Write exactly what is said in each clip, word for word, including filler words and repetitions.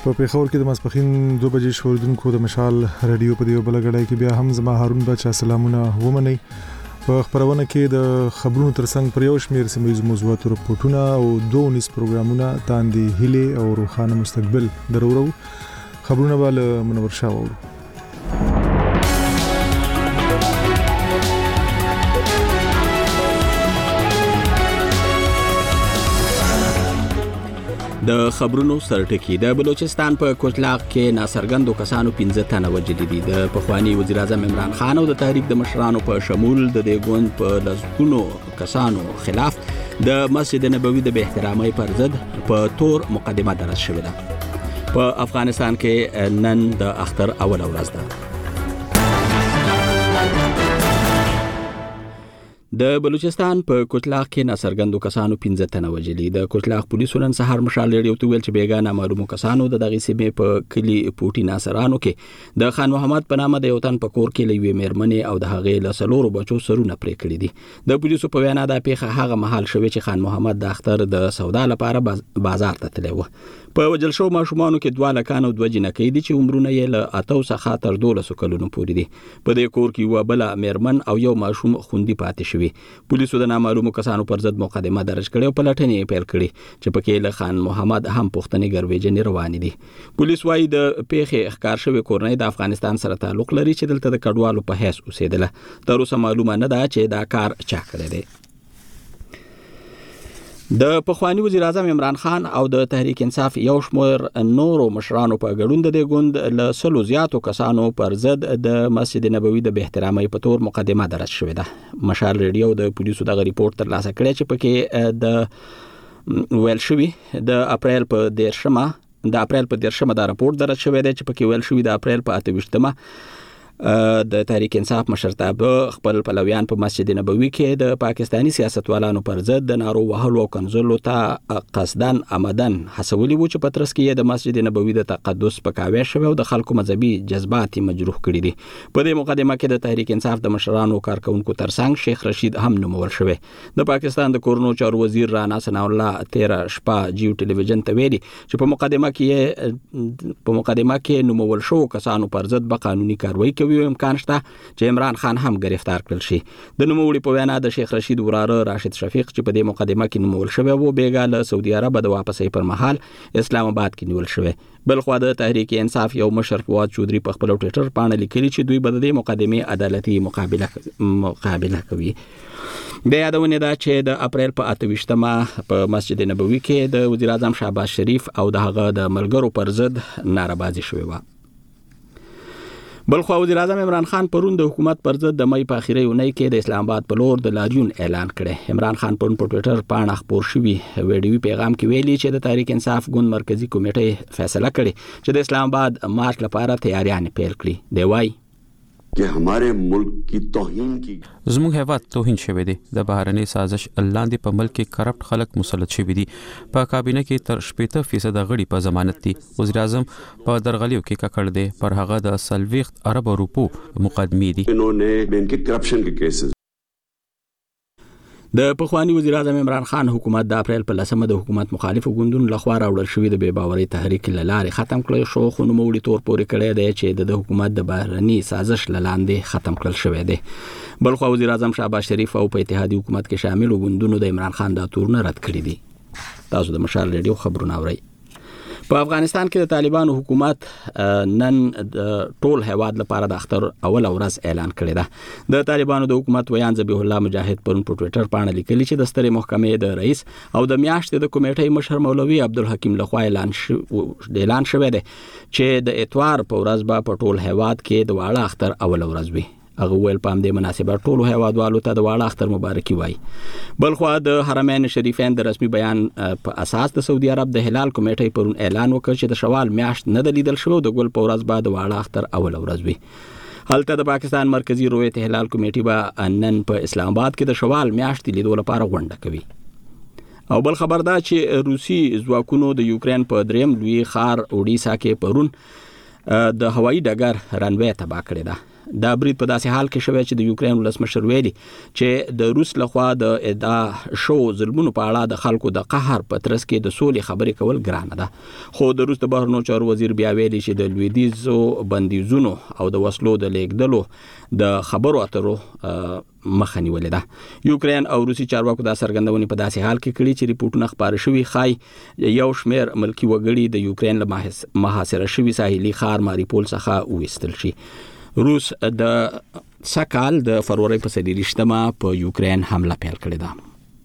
په پیښور کې د ماسپخین دو بجې شوردونکو د مشال رادیو په دیو بلګړای کې بیا هم زما هارون بچا سلامونه ومني. په خبرونه کې د خبرونو ترڅنګ پر یو شمېر سیمه موضوعات رپورټونه او دوه نس پروګرامونه تاندې هله او روخانه مستقبل درورو خبرونه بل منور شاو. د خبرونو سرټکی د بلوچستان په کوټلاق کې ناڅرګندو کسانو پنځه تنه وژلي دي. د پخوانی وزیر اعظم عمران خان او د تحریک د مشرانو په شمول د دې ګوند په لسګونو کسانو خلاف د مسجد نبوي د بې احترامۍ پر ضد په تور مقدمه درج شوې ده. په افغانستان کې نن د اختر اول ورځ ده. د بلوچستان په کوټلاق کې ناڅرګندو کسانو پنځه تنه وژلي. د کوټلاق پولیسو نن سهار مشال لري او ویل چې بیګانه معلومو کسانو د دغه سیمې په کلی پوټی ناصرانو کې د خان محمد په نامه د یو تن په کور کې لوي مېرمنې او د هغې له څلورو بچو سرونه پرې کړي دي. د پولیسو په وینا دا پیښه هغه مهال شوې چې خان محمد د اختر د سودا لپاره بازار ته تللی و. په وجل شو ماشومانو کې دوه لکان او دوه جنکې دي چې عمرونه یې له اتو څخه تر دولسو کلونو پورې دي. په دې کور کې یو بل مېرمن او یو ماشوم خوندي پاتې شوی. پولیسو د نامعلومو کسانو پر ضد مقدمه درج کړې او پلټنې پیل کړې چې پکې له خان محمد هم پوښتنې ګروېجنې روانې دي. پولیس وايي د پیښې ښکار شوی کورنۍ د افغانستان سره تعلق لري چې دلته د کډوالو په حیث اوسېدله. تر اوسه معلومه نه ده چې دا کار چا کړی دی. د پخوانی وزیر اعظم عمران خان او د تحریک انصاف یو شمېر نورو مشرانو په ګډون د دې ګوند له سلو زیاتو کسانو پر ضد د مسجد نبوي د بې احترامۍ په تور مقدمه درج شوې ده. مشال ریډیو د پولیسو دغه ریپورت ترلاسه کړی چې پکې د ویل شوي د اپریل په دیرشمه د اپریل په دیرشمه دا راپور درج شوی دی چې پکې ویل شوي د اپریل په اته ویشتمه د تحریک انصاف مشرتابه خپل پلویان په مسجد نبوي کې د پاکستانی سیاستوالانو پر ضد د نارو وهلو او کنځلو ته قصدن آمدن هڅولي و چې پترس کې د مسجد نبوي د تقدس په کاوه شوی او د خلکو مذهبي جذبات مجروح کړي دي. په دې مقدمه کې د تحریک انصاف د مشرانو کارکونکو ترڅنګ شیخ رشید هم نومول شوی. د پاکستان د کورونو چارو وزیر رانا ثنا الله تیرا شپه جیو ټلویزیون ته ویلي چې په مقدمه کې په مقدمه کې نومول شو کسانو پر ضد به قانوني کاروایی کوي. امکان شته چې عمران خان هم گرفتار کړل شي. د نوموړي په وینا د شیخ رشید وراره راشد شفیق چې په دې مقدمه کې نومول شوی و بیګا له سعودي عرب د واپسې پر مهال اسلام آباد کې نیول شوی. بلخو د تحریک انصاف یو مشر فواد چودري په خپل ټویټر باندې لیکلي چې دوی به د مقدمې عدالتي مقابله مقابله کوي. د یادونه ده چې د اپریل په اته ویشتمه په مسجد نبوي کې د وزیر اعظم شهباز شریف او د هغه د ملګرو پر ضد نارهبازي شوې و. بلخو وزیر اعظم عمران خان پرون د حکومت پر ضد د مې په اخیری اونۍ کې د اسلام آباد په لور د لاریون اعلان کړی. عمران خان پرون په ټویټر باندې خبر شوی ویډیو پیغام کې ویلي چې د تحریک انصاف ګوند مرکزی کمیټه فیصله کړې چې د اسلام آباد مارچ لپاره تیاریاں پیل کړي. دی وايي कि हमारे मुल्क की तौहीन की زموږ هیواد توهین شوی دی. د بهرنۍ سازش لاندې په ملک کې کرپټ خلک مسلط شوی دي. په کابینه کې تر شپږ فیصد غړي په ضمانت دي. وزیر اعظم په درغلیو کې ککړ دی. پر هغه د سلويخت ارب روپو مقدمې دي. انہوں نے ان کے کرپشن کے کیسز. د پخوانی وزیر اعظم عمران خان حکومت د اپریل په لسمه د حکومت مخالفو ګوندونو لخوا راوړل شوی د بې باورۍ تحریک لاره ختم کړل شو. خو نوموړي تور پورې کړی دی چې د حکومت د بهرني سازش لاندې ختم کړل شوی دی. بلخو وزیر اعظم شهباز شریف او په اتحادیه حکومت کې شامل ګوندونو د عمران خان د تورونه رد کړی دي. تاسو د مشال ریډیو خبرونه اورئ. په افغانستان کې د طالبانو حکومت نن د ټول هیواد لپاره د اختر اول ورځ اعلان کړی ده. د طالبانو د حکومت ویان ذبیح الله مجاهد پرون په ټویټر باندې لیکلي چې د سترې محکمې د رئیس او د میاشتې د کمیټې مشر مولوي عبدالحکیم لخوا اعلان شو اعلان شوی دی چې د اتوار په ورځ به په ټول هیواد کې د واړه اختر اول ورځ وي. هغه ویل په همدې مناسبت ټولو هیوادوالو ته د واړه اختر مبارکي وایي. بلخو د حرمین شریفین د رسمي بیان په اساس د سعودي عرب د هلال کمیټې پرون اعلان وکړ چې د شوال میاشت نه د لیدل شوی د ګل په ورځ به د واړه اختر اول ورځ وي. هلته د پاکستان مرکزی رویت هلال کمیټې به نن په اسلام آباد کې د شوال میاشت لیدو لپاره غونډه کوي. او بل خبر دا چې روسي ځواکونو د یوکرين په دریم لوی ښار اوډیسا کې پرون د هوایي ډګر رنوی تباه کړی ده. دا برید په داسې حال کې شوی چې د یوکرين ولسمشر ویلي چې د روس لخوا د ادعا شو ظلمونو په اړه د خلکو د قهر په ترڅ کې د سولې خبرې کول ګرانه ده. خو د روس د بهرنیو چارو وزیر بیا ویلي چې د لویدیځو بندیزونو او د وسلو د لیږدلو د خبرو اترو مخه نیولې ده. یوکرين او روسي چارواکو دا څرګندونې په داسې حال کې کړي چې ریپورتونه خبر شوي خای یو شمېر ملکی وګړي د یوکرين له محاصره شوي ساحلي ښار ماریپول څخه وویستل شي. روس د سکهال د فروری په څلورویشتمه په یوکرين حمله پیل کړې ده.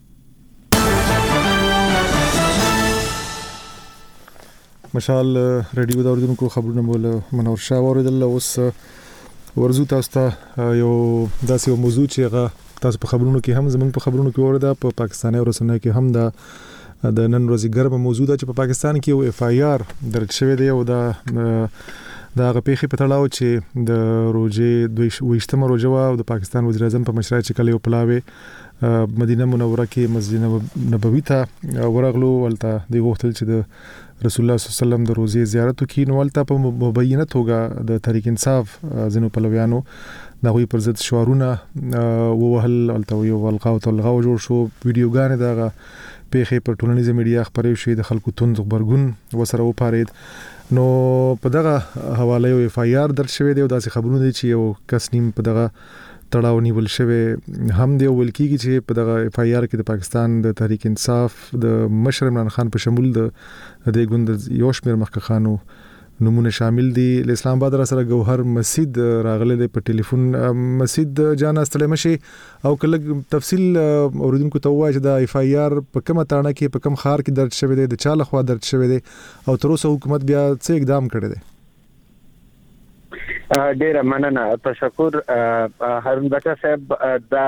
مشال رادیو د اوریدونکو خبرونه مول منور شاه اوریدل. اوس ورزو تاسو ته یو داسې یو موضوع چې هغه تاسو په خبرونو کې هم زمونږ په خبرونو کې ورده په پاکستاني رسنیو کې هم دا د نن ورځې ګرمه موضوع ده چې په پاکستان کې یو اف آی آر درج شوی دی او دا دا غپېخي په تړاو چې د روزې دوه ویشتمه روزه وا او د پاکستان وزیر اعظم په مشرۍ چې کله یو پلاوي مدینه منوره کې مسجد نبوي ته ورغلو ولته دی غوښتل چې د رسول الله صلی الله علیه وسلم د روزې زیارت وکړي نو ولته په مبینه توګه د تحریک انصاف زنو پلویانو دغه پر ضد شعارونه ووهل ولته یو ولغاو تلغاو جوړ شو ویډیوګانې دغه پیښې پر ټولنیزه میډیا خبرې شوې د خلکو توند خبرګون وسره وپارید. نو په دغه حواله یو اف آی آر درج شوی دی او داسې خبرونه دي چې یو کس نیم په دغه تړاو نیول شوی هم دی ول کېږي چې په دغه اف آی آر کې د پاکستان د تحریک انصاف د مشر عمران خان په شمول د دې ګوند یو شمېر مخکخانو نمونه شامل دي. اسلام آباد را سره گوهر مسجد راغله د په ټلیفون مسجد جانا استلم شي او کله تفصیل اوریدونکو ته وایي چې د اف آی آر په کومه تانه کې په کوم خار کې درج شوی دی د چاله خوا درج شوی دی او تر اوسه حکومت بیا څه اقدام کړی دی. ډیره مننه تشکر هارون بچا صاحب. دا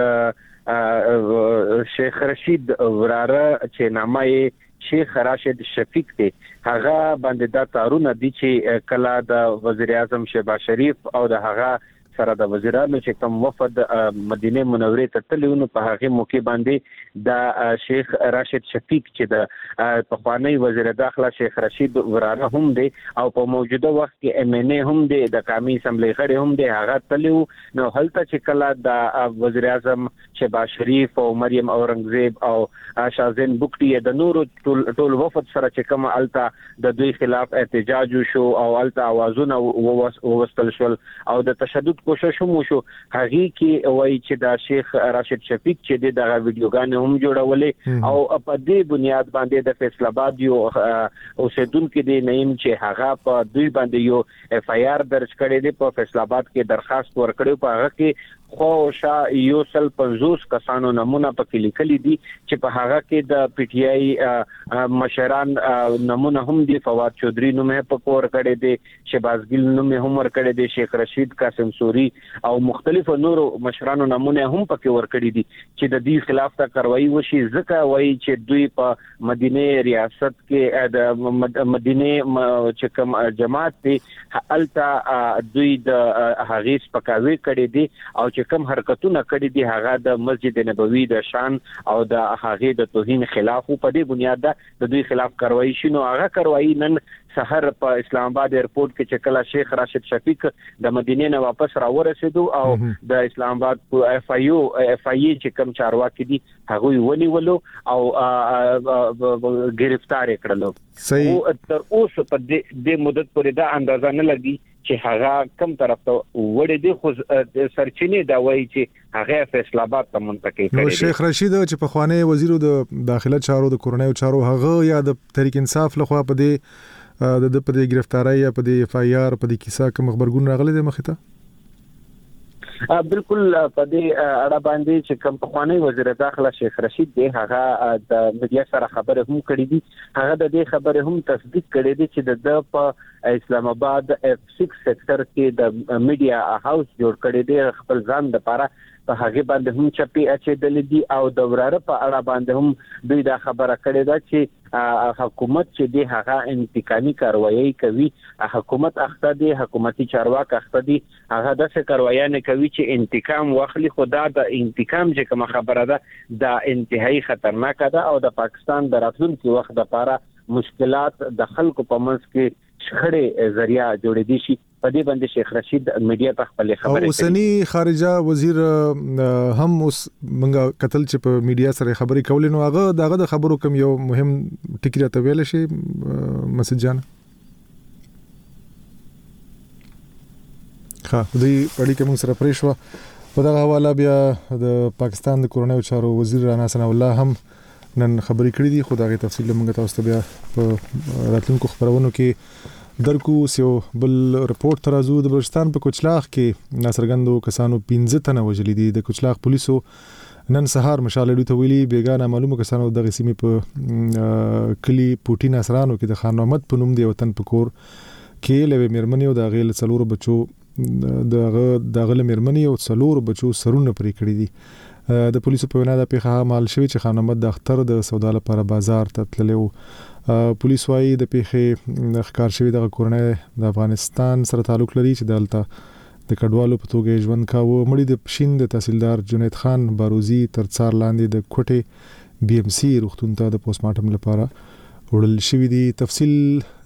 د شیخ رشید وراره چې نامه شیخ راشد شفیق دی هغه باندې دا تارونه دي چې کله د وزیر اعظم شهباز شریف او د هغه سره د وزیرانو چې کوم وفد مدینه منورې ته تلونه په هغه موقع باندې د شیخ راشد شفیق چې د پخوانی وزیر داخله شیخ رشید وراره هم دی او په موجوده وخت کې ام ان ای هم دی د قومي اسمبلی غړي هم دی هغه تلو نو هلته چې کله د وزیر اعظم شهباز شریف او مریم اورنګزیب او شازین بوکټي د نورو ټول وفد سره چې کوم الته د دوی خلاف احتجاج شو او الته اوازونه ووستل شول او د تشدد کوشش هم شو. هغه کې وایي چې دا شیخ راشد شفیق چې د ویډیوګانې هم جوړولې او په دې بنیاد باندې د فیصل آباد یو اوسیدونکو دی نیم چې هغه په دوی باندې یو اف آی آر درج کړی دی په فیصل آباد کې درخواست ورکړی په هغه کې خو شا یو سل پنځوس کسانو نمونه پکې لیکلي دي چې په هغه کې د پی ټی آی مشران نمونه هم دي. فواد چودھری نوم یې په کور کړی دی شهباز ګل نوم یې هم ور کړی دی شیخ رشید قاسم سوری او مختلفو نورو مشرانو نمونه هم پکې ور کړی دي چې د دې خلاف ته کاروایی وشي. ځکه وایي چې دوی په مدینه ریاست کې د مدینه چې کوم جماعت دي الته دوی د هغې سپکاوی کړی دي او چې کوم حرکتونه کړي دي هغه د مسجد نبوي د شان او د هغه د توهین خلاف په دې بنیاد د دوی خلاف کاروایی شنو هغه کاروایی نن سحر په اسلام آباد ایرپورټ کې چې کله شیخ راشد شفیق د مدینې نه واپس را ورسېدو او د اسلام آباد په اف آی او اف آی چې کوم چارواکي دي هغه ونیولو او گرفتار کړلو. او تر اوسه په دې مدت پورې دا اندازه نه لګي چې هغه کوم طرف ته وړي دي خو سرچینې دا وایي چې هغه فیصل آباد ته منتقل کړي. نو شیخ رشید چې په خوانی وزیر د داخله چارو د کورونایي چارو هغه یا د تحریک انصاف لخوا په دې د د په گرفتاری یا په د اف آی آر په د کیسه کوم خبرګون راغلي د مخه ته بالکل په دې اړه باندې چې کوم پخوانی وزیر داخله شیخ رشید دی هغه د میډیا سره خبره هم کړې دي هغه د دې خبره هم تصدیق کړې دي چې د په اسلام آباد اف سکس سېکټر کې د میډیا هاوس جوړ کړی دی خپل ځان لپاره په هغه باندې هم چپی اچېدل دي او د وراره په اړه باندې هم دوی دا خبره کړې ده چې حکومت چې دی هغه انتقامي کاروایی کوي حکومت اخته دی حکومتي چارواکي اخته دي هغه د څه کاروایانه کوي چې انتقام واخلي خدا د انتقام چې کوم خبره ده د انتهایی خطرناک ده او د پاکستان د راتلونکي وخت لپاره مشکلات د خلکو په منځ کې شخړې ذریعہ جوړې دي شي په دې باندې شیخ رشید میډیا ته خپل خبره کوي. اوسنی خارجه وزیر هم اوس منګه قتل چې په میډیا سره خبرې کولې نو هغه دغه د خبرو کوم یو مهم ټکی راته ویل شي مسجد جان. ها دوی پړی کوم سره پریښو په دغه حواله بیا د پاکستان د کورنیو چارو وزیر رانا ثنا الله هم نن خبرې کړې دي. خو دغه تفصیل موږ تاسو ته بیا په راتلونکو خبرونو کې درکو. سیو بل رپورت ترازو د بلوچستان په کوچلاغ کې ناصرګندو کسانو پنځه تنه وژلي دي. د کوچلاغ پولیسو نن سهار مشال ډو ته ویلي بیګانه معلومه کسانو د غسیمې په کلی پوټی ناصرانو کې د خان محمد په نوم دی وطن په کور کې لوي مرمنیو د غیل څلور بچو دغه دغه مرمنیو څلور بچو سرونه پرې کړی دي. د پولیسو په وینا د پیښه مال شوی چې خان محمد د اختر د سودا لپاره بازار ته تللی و. پولیس وايي د پیښې ښکار شوی د کورنۍ د افغانستان سره تعلق لري چې دلته د کډوالو په توګه ژوند کاوه. مړی د پښین د تحصیلدار جنید خان باروزی تر څار لاندې د کوټې بي ام سي روغتون ته د پوسټ مارټم لپاره وړل شوی دی. تفصیل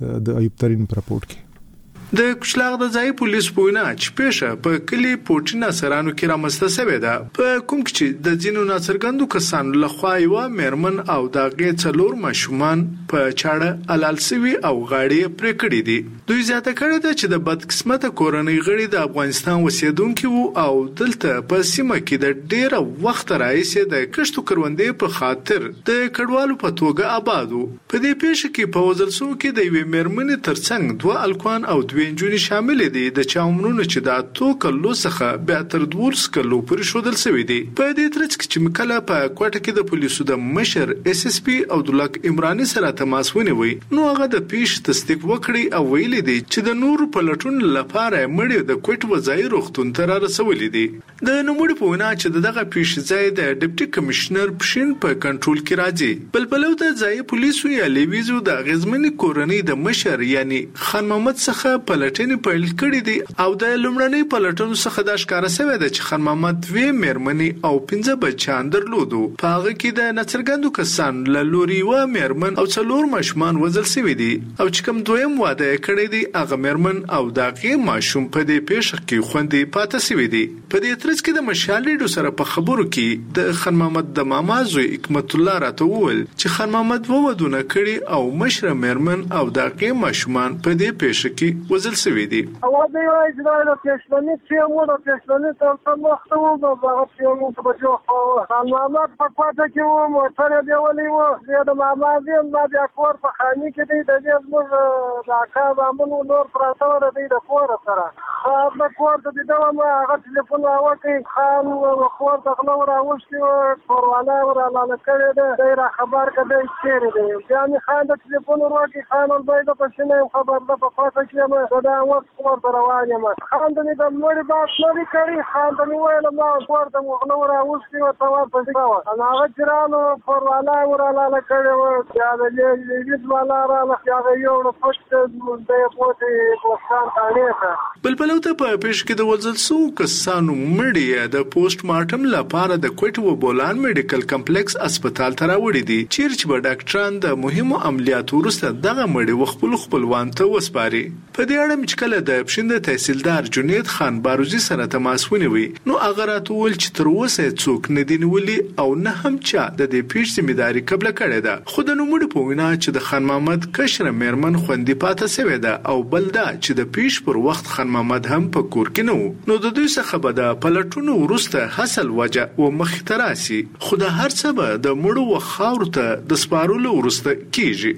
د ایوب ترين په راپورټ کې. د کوچلاغ د ځای پولیس پوینا چې پیښه په کلی پوټی ناصرانو کې رامسته شوې ده. په کوم کې چې د جنو ناصرګندو کسانو لخوا یو مرمن او داغه څلور ماشومان په چاړه علال سوي او غاړي پرې کړې دي. دوی زیاته کړې ده چې د بدقسمته کورنۍ غړي د افغانستان وسیدونکو وو او دلته په سیمه کې د ډیره وخت راځي د کښتو کروندې په خاطر د کډوالو په توګه آبادو. په دې پیښه کې په وزلسو کې د یوې مرمن ترڅنګ دوه الکوان او وینجونی شامل دي. د چاومرونو چې د اتو کلو څخه بیا تر دورس کلو پورې شودل شوی دي. په دې ترڅ کې چې مکله په کوټه کې د پولیسو د مشر اس اس پی عبداللک عمرانی سره تماس ونیوي نو هغه د پیښ تصدیق وکړي او ویل دي چې د نور پلټون لپاره مړی د کوټ وځای روغتون ته رسولې دي. د نوموړي په وینا چې دغه پیښ ځای د ډیپټي کمشنر پښین په کنټرول کې راځي. بل بلو د ځای پولیسو یا لیویزو د غزمنی کورنۍ د مشر یعنی خان محمد څخه پلټنې پیل کړې دي او د لومړنۍ پلټنو څخه د ښکارا شوی دی چې خان محمد وی مرمنی او پنځه بچیان درلودو. په هغه کې د ناصرګندو کسان له لوري و مرمن او څلور ماشومان وژل شوي دي او چې کوم دویم واده کړی دی هغه مرمن او داغه ماشوم په دې پیښه کې خوندې پاتې شوي دي. په دې ترڅ کې د مشالډو سره په خبرو کې د خان محمد د ماما زوی حکمت الله راته وویل چې خان محمد وودونه کړي او مشر مرمن او داغه ماشومان په دې پیښه کې وزل سوي دي. او د یو اجرایله پېښمنې چې مو د پېښمنې تر څو وخت وو د هغه چې مو په جو خان محمد په پاتې کې وو موټر دی ولې وو زه د ماما زم ما بیا کور په خاني کې دی د دې زموږ د اکا زامنو نور پراته ور دی د کور سره خو د کور ته د ما هغه ټلیفون راوکړ خان او کور ته غلو راوښتي کورواله وراله کړی دی دا خبر کړی چې دی بیا می خان د ټلیفون ورکړ خان البته په شنه خبر ده په پاتې کې دا وخت کور ته روان یم. خان د دې د مړي باس لري کړی خان د ویل ما کور ته غلو راوښتي او توا په ځای انا هغه چرانو کورواله وراله کړی و دا د دې والا را لخوا یو نو پښت د پوتې کوستان تانه. بل بل ته په پیښ کې د وزلسو کسانو مړي د پوسټ مارټم لپاره د کوټ و بولان میډیکل کمپلیکس هسپتال ته راوړي دي چیرې چې به ډاکټران د مهمو عملیاتو وروسته دغه مړي وخپل خپلوان ته وسپاري. په دې اړه چې کله د پښین د تحصیلدار جنید خان باروزی سره تماس ونیوي نو هغه راټول چې تر اوسه څوک نه دی نیولي او نه هم چا د دې پیښ ذمہداري قبل کړې ده. خو د نوموړي په وینا چې د خان محمد کشر میرمن خوندې پاتې شوې ده او بل دا چې د پیښ پر وخت خان محمد هم په کور کې نو نو د دوی څخه به د پلټونو وروسته حاصل وجه او مخ تراسي. خو د هر څه به د مړو و خاور ته د سپارولو وروسته کیږي.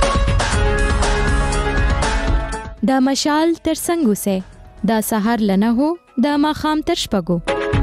دا مشال تر څنګه سه دا سحر لنه هو دا ماخام تر شپګو.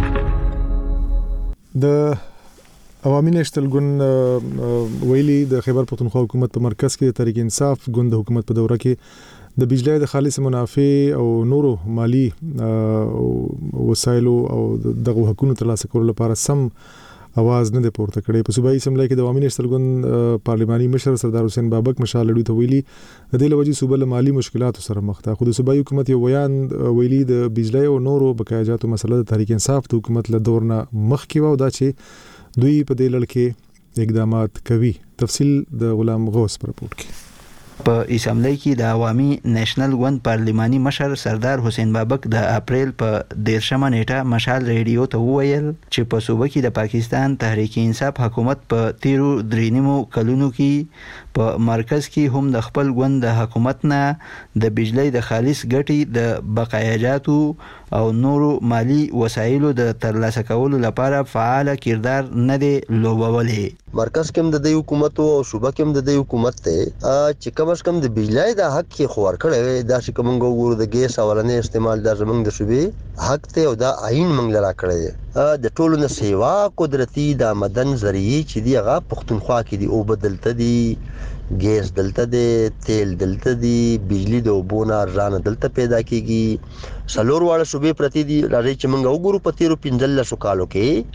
د عوامي نشتل ګوند ویلي د خیبر پختونخوا حکومت په مرکز کې د تحریک انصاف ګوند حکومت په دوره کې د بجلی د خالص منافع او نورو مالی وسایلو او دغه حقوقو ترلاسه کولو لپاره سم اواز نه پورته کړي. په صوبایي اسمبلی کې د عوامي نشتل ګوند پارلماني مشر سردار حسین بابک مشالډو ته ویلي د دې لوجي صوبه له مالی مشکلاتو سره مخ ده. خو د صوبایي حکومت یو بیان ویلي د بجلی او نورو بقایاجاتو مسله د تحریک انصاف د حکومت له دور نه مخ کې و دا چې دوی په دې لړ کې اقدامات کوي. تفصیل د غلام غوث پر رپورت کې. په اسمبلی کې د عوامي نېشنل ګوند پارلماني مشر سردار حسین بابک د اپریل په دیرشمه نیټه مشال ریډیو ته وویل چې په صوبه کې د پاکستان تحریک انصاف حکومت په تیرو درینمو کلونو کې په مرکز کې هم د خپل ګوند د حکومت نه د بجلی د خالص ګټې د بقایاجاتو او نورو مالی وسایلو د ترلاسه کولو لپاره فعال کردار نه دی لوبولی. مرکز کې هم د دې حکومت او صوبه کې هم د دې حکومت ته چې کم از کم د بجلی د حق کې خور کړي دا چې کوم ګورو د ګیس اولنې استعمال د زمنګ د صوبې حق ته او دا عین منګ لرا کړی د ټولو نه سیوا قدرتي د مدن ذریعہ چې دی هغه پښتونخوا کې دی او بدلته دی ګیس دلته دی تیل دلته دی بجلی د وبونه ارزان دلته پیدا کیږي سلور واړه صوبې پرتی دی راځي چې موږ وګورو په تیرو پنځل سو کالو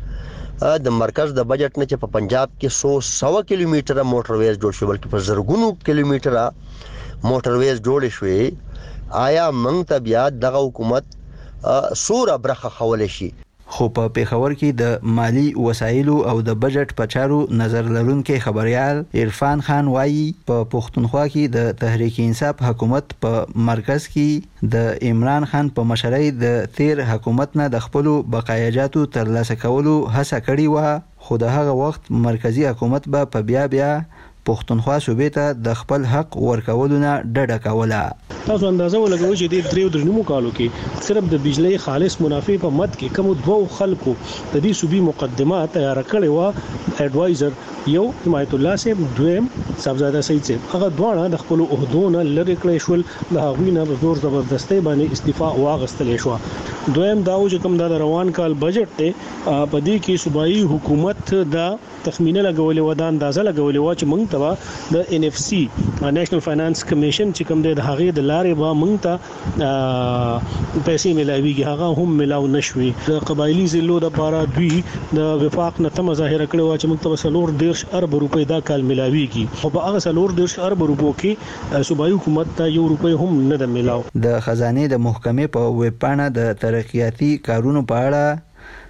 کې د مرکز د بجټ نه چې په پنجاب کې سو سو کیلومتره موټر ویز جوړ شو بلکې په زرګونو کیلومتره موټر ویز جوړ شوې آیا موږ ته بیا دغه حکومت سوره برخه خولې شي. خو په پیښور کې د مالی وسایلو او د بجټ په چارو نظر لرونکي خبريال عرفان خان وایي په پښتونخوا کې د تحریک انصاف حکومت په مرکز کې د عمران خان په مشرۍ د تیر حکومت نه د خپل بقایاجاتو ترلاسه کولو هڅه کړې و خو د هغه وخت مرکزی حکومت به په بیا بیا پښتونخوا صوبې ته د خپل حق ورکولو نه ډډه کوله. تاسو اندازه ولګوئ چې د دریو درنمو کالو کې صرف د بجلی خالص منافع په مد کې کوم دوه خلکو د دې صوبې مقدمه تیار کړې و اډوایزر یو حمایت الله صاحب دویم صاحبزاده سید صاحب هغه دواړه د خپل عہدونو لری کړې شول د هغوی نه په زور زبردستۍ باندې استعفا واغستلې شو. دویم دا چې کوم د روان کال بجټ ته په دې کې صوبایي حکومت د تخمینه لګولې و د اندازه لګولې و چې موږ ته د ان اف سی نېشنل فاینانس کمیشن چې کوم د هغې د لارې به موږ ته پیسې ملاويږي هغه هم ملاو نشوي. د قبایلی ضلعو د لپاره دوی د وفاق نه ته مظاهره کړې و چې موږ ته سلور دیرش ارب روپۍ دا کال ملاويږي خو په هغه سلور دیرش ارب روپو کې صوبایي حکومت ته یو روپۍ هم نه د ملاو. د خزانه د محکمې په ویب پاڼه د ترقیاتي کارونو په اړه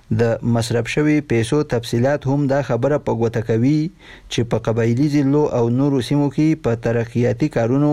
د مصرف شوی پیسو تفصيلات هم دا خبره په ګوته کوي چې په قبایلی ضلعو او نورو سیمو کې په ترقیاتي کارونو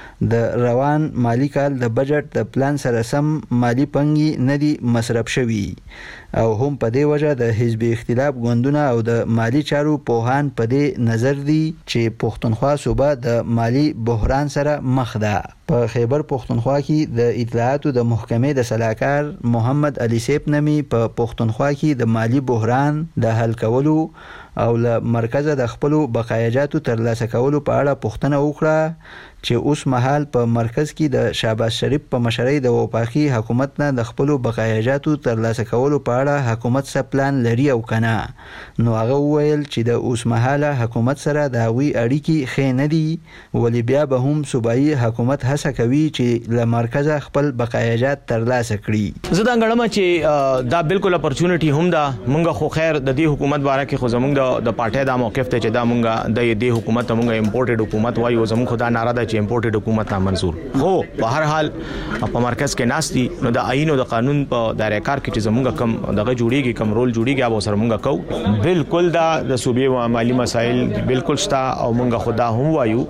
د روان مالی کال د بجټ د پلان سره سم مالی پنګي نه دي مصرف شوی او هم په دې وجه د حزب اختلاف ګوندونه او د مالی چارو پوهان په دې نظر دي چې پښتونخوا صوبه د مالی بحران سره مخ ده. په خیبر پښتونخوا کې د اطلاعاتو د محکمې د صلاحکار محمد علي سیب نمی په پښتونخوا کې د مالی بحران د حل کولو او له مرکزه د خپل بقایاجاتو ترلاسه کولو په اړه پوښتنه وکړه چې اوس مهال په مرکز کې د شهباز شریف په مشرۍ د وفاقي حکومت نه د خپل بقایاجاتو ترلاسه کولو په اړه حکومت څه پلان لري او کنه. نو هغه وویل چې د اوس مهال حکومت سره د هغوی اړیکې ښې نه دي ولې بیا به هم صوبایي حکومت هڅه کوي چې له مرکزه خپل بقایاجات ترلاسه کړي. زه دا غواړم چې دا بالکل اپورچونټي هم ده. مونږ خو خیر د دې حکومت باره کې خو زمونږ د پارټي دا موقف ته چې دا مونږ د دې حکومت مونږ امپورټډ حکومت وایو زمونږ خدا ناره ده چې امپورټډ حکومت نه منزور خو په هر حال په مرکز کې ناشتي نو د آئین او د قانون په دایره کار کې چې زمونږ کم دغه جوړیږي کم رول جوړیږي او سره مونږ کو بالکل دا د صوبې او مالی مسایل بالکل شتا او مونږ خدا هم وایو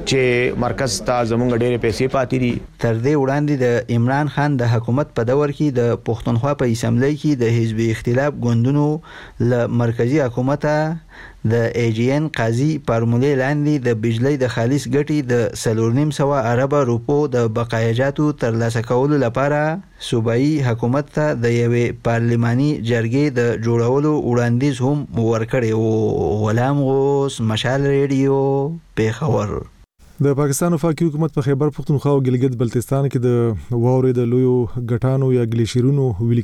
چې مرکز ته زمونږ ډېرې پیسې پاتې دي. تر دې وړاندې د عمران خان د حکومت په دور کې د پښتونخوا په اسمبلی کې د حزب اختلاف ګوندونو له مرکزی حکومت د ایجین قاضي فارمولې لاندې د بجلی د خالص ګټې د سلورنیم سوه ارب روپو د بقایاجاتو ترلاسه کولو لپاره صوبایي حکومت ته د یوې پارلماني جرګې د جوړولو وړاندیز هم ورکړی و. غلام غوث مشال ریډیو پیښور. د پاکستان وفاقي حکومت په خیبر پختونخوا او ګلګت بلتستان کې د واورې د لویو غټانو یا ګلیشیرونو ویل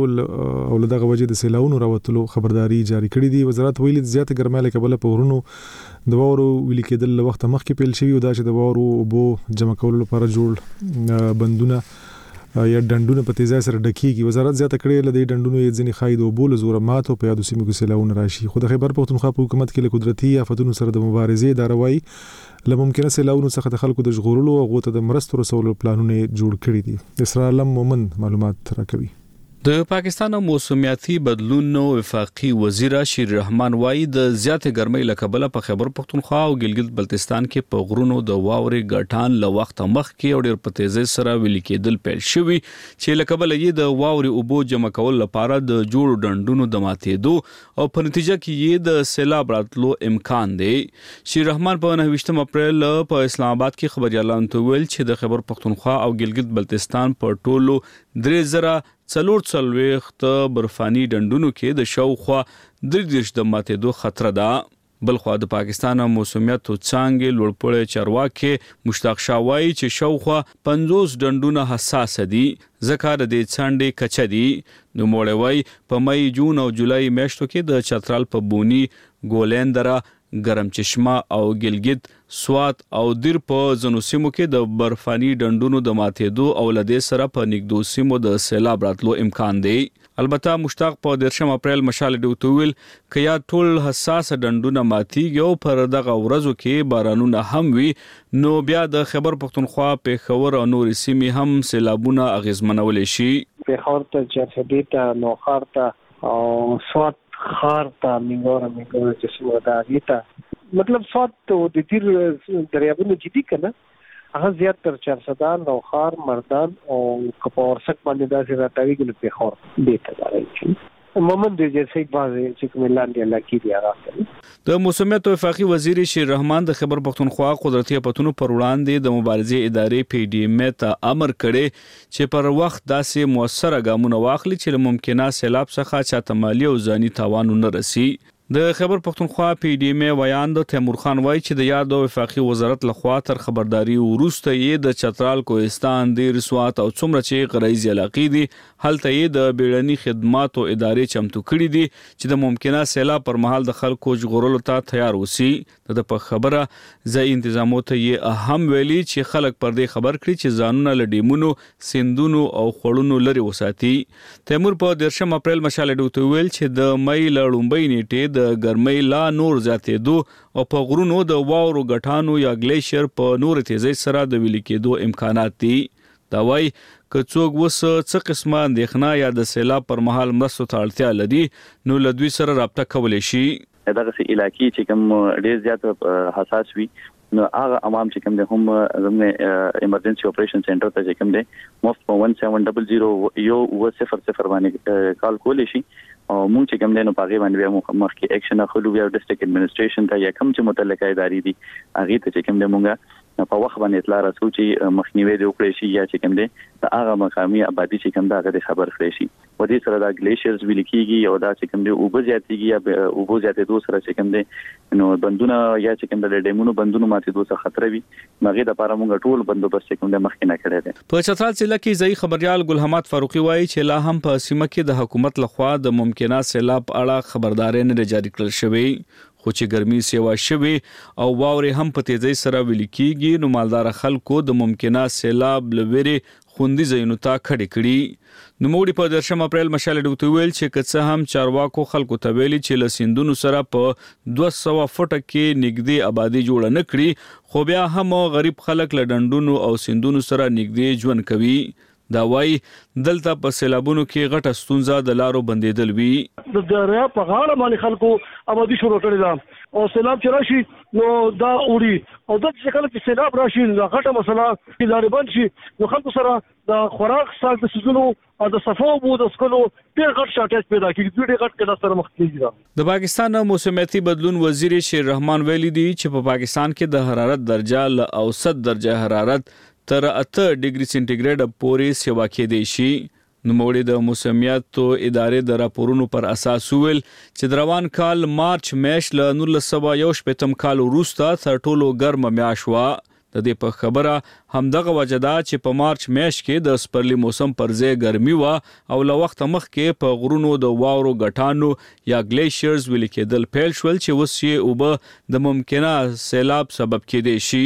کېدو او دغه وجه د سیلاونو راوتلو خبرداري جاری کړې دي. وزارت ویلي زیاته ګرماله کبله په ورونو د واورو ویل کېدل له وخت مخکې پیل شوی او دا چې د واورو بو جمع کولو لپاره جوړ بندونه یا ډنډونه په تیزای سره ډکیږي. وزارت زیاته کړې لدې ډنډونو یې ځنې خاید او بول زور مات او په یادو سیمو کې سیلاونه راشي. خو د خیبر پختونخوا په حکومت کې له قدرتي آفتونو سره د مبارزې دا روایي له ممکنه سیلاونو څخه د خلکو د ژغورلو او غوته د مرستو رسولو پلانونه جوړ کړي دي. اسرار علم مومن معلومات راکوي. د پاکستان موسمیاتي بدلون نو وفاقي وزیر شیر رحمان وایي د زیاتې ګرمۍ له کبله په خیبر پختونخوا او ګلګت بلتستان کې په غرونو د واورې غټان له وخت مخکې او ډېر په تیزۍ سره ویلي کېدل پیل شوي چې له کبله یې د واورې اوبو جمع کول لپاره د جوړو ډنډونو د ماتېدو او په نتیجه کې یې د سیلاب راتلو امکان دی. شیر رحمان په نهه ویشتم اپریل په اسلام آباد کې خبريالانو ته ویل چې د خیبر پختونخوا او ګلګت بلتستان په ټولو درې زره څلور څلوېښت برفاني ډنډونو کې د شاوخوا درې دېرش د ماتېدو خطر ده. بلخوا د پاکستان موسمیاتو څانګې لوړپوړی چارواکي مشتاق شاه وایي چې شاوخوا پنځوس ډنډونه حساس دي ځکه د دې څانډې کچه دي. نوموړی وایي په مئی جون او جولای میاشتو کې د چترال په بونی ګولندره ګرم چشمه او ګلګت سوات او دیر په ځنو سیمو کې د برفاني ډنډونو د ماتېدو او لدې سره په نږدو سیمو د سیلاب راتلو امکان دی. البته مشتاق په دیرشم اپریل مشال ډوتویل ک یا ټول حساس ډنډونه ماتیږي او پر دغه ورځو کې بارانونه هم وي نو بیا د خیبر پختونخوا پیښور او نور سیمې هم سیلابونه اغیزمنول شي. پیښور ته چرسدې ته نوخار ته او سوات خار ته منګور منګور چې څو دا غیتا مطلب سوات ته د تیر دریابونو جدي کنه هغه زیات تر چرسدان او خار مردان او کپورسک باندې داسې راتاوي کې په خور دیته راځي عموما د جیسې بازه چې کوم لاندې علاقې دی راځي. د موسمیات وفاقي وزیر شیر رحمان د خیبر پختونخوا قدرتي پتونو پر وړاندې د مبارزې ادارې پی ډی ایم ته امر کړي چې پر وخت داسې موثره ګامونه واخلي چې ممکنه سیلاب څخه چاته مالی او ځاني تاوان نه رسي. د خیبر پختونخوا پی ډی ایم ویاند تیمور خان وایي چې د یاد وفاقي وزارت لخوا تر خبرداري وروسته یې د چترال کوهستان دیر سوات او څومره چې غریزي علاقې دي هلته یې د بیړني خدماتو ادارې چمتو کړي دي چې د ممکنه سیلاب پر مهال د خلکو ژغورلو ته تیار وسی. د په خبره ځای انتظامات یې اهم ویلي چې خلک پر دې خبر کړي چې ځانونه له ډیمونو سیندونو او خړونو لري وساتي. تیمور په دیرشم اپریل مشال ډوتو ویل چې د مئی لړومبۍ نیټه د ګرمۍ لا نور زیاتېدو او په غرونو د واورو غټانو یا ګلیشر په نور تیزۍ سره د ویلي کېدو امکانات دي. دا وایي که څوک وس څه قسمه اندېښنه یا د سیلاب پر مهال مرستو ته اړتیا لري نو له دوی سره رابطه کولی شي. دغه علاقې چې کوم ډېر زیات حساس وي نو هغه عوام چې کوم د هم زموږ ایمرجنسي اپریشن سنټر ته چې کوم دی مفت په one seven zero zero یو صفر صفر باندې کال کولی شي او موږ چې کوم دی نو پاغي باندې بیا مخکې اکشن اخلو بیا ډیسټریکټ اډمنسټریشن ته یا کوم چې متعلقه ادارې دي هغه ته چې کوم دی موږ په وخت باندې اطلاع راځو چې مخنیوي د وکړي شي یا چې کوم دی د هغه مقامي آبادی چې کوم دا غوډه خبر کړی شي و دې سره دا ګلیشرز ویل کیږي او دا چې کوم دی او به زیاتېږي یا او به زیاتېدو سره چې کوم دی نو بندونه یا چې کوم د ډیمونو بندونو ماتېدو څخه خطر وي مغه د لپاره موږ ټول بندوبست کوم د مخکې نه کړی دی. په چترال ضلع کې ځای خبريال ګل حماد فاروقي وایي چې لا هم په سیمه کې د حکومت لخوا د ممکنه سیلاب اړه خبرداري نه جاری کړل شوې خو چې ګرمي سیوا شوي او واوري هم په تیزۍ سره ویل کېږي نو مالدار خلکو د ممکنه سیلاب لوري خوندي ځایونو ته کډې کړي. نو موږ په درشم اپریل مشال ډوتو ویل چې کڅه هم چارواکو خلکو ته ویلي چې لسیندونو سره په دوه سوه فټه کې نږدې آبادی جوړ نه کړي خو بیا هم غریب خلک له ډنډونو او سیندونو سره نږدې ژوند کوي. دا وایي دلته په سیلابونو کې غټه ستونزه د لارو بندیدل وی. د دریا په غاړه باندې خلکو آبادی شروع کړې ده او سیلاب چې راشي نو دا وړي او د څه کله چې سیلاب راشي دا غټه مسله چې لارې بند شي نو خلکو سره د خوراک ساز د سيزونو او د صفو بو د سکلو ډېر غټ شارټیج پیدا کیږي ډېر غټ کله سره مخ کیږي. د پاکستان موسمیاتي بدلون وزیر شیر رحمان ویلي دی چې په پاکستان کې د حرارت درجه ل اوسط درجه حرارت تر اته ډیګري سنټیګریډ پورې سیوا کېدی شي. نوموړي د موسمیاتو ادارې د راپورونو پر اساس ویل چې د روان کال مارچ میاشت له نولس سوه یو شپېتم کال وروسته تر ټولو ګرمه میاشت وه. د دې په خبره همدغه وجه ده چې په مارچ میاشت کې د سپرلي موسم پر ځای ګرمي وه او له وخته مخکې په غرونو د واورو غټانو یا ګلیشرز ویل کېدل پیل شول چې اوس یې اوبه د ممکنه سیلاب سبب کېدی شي.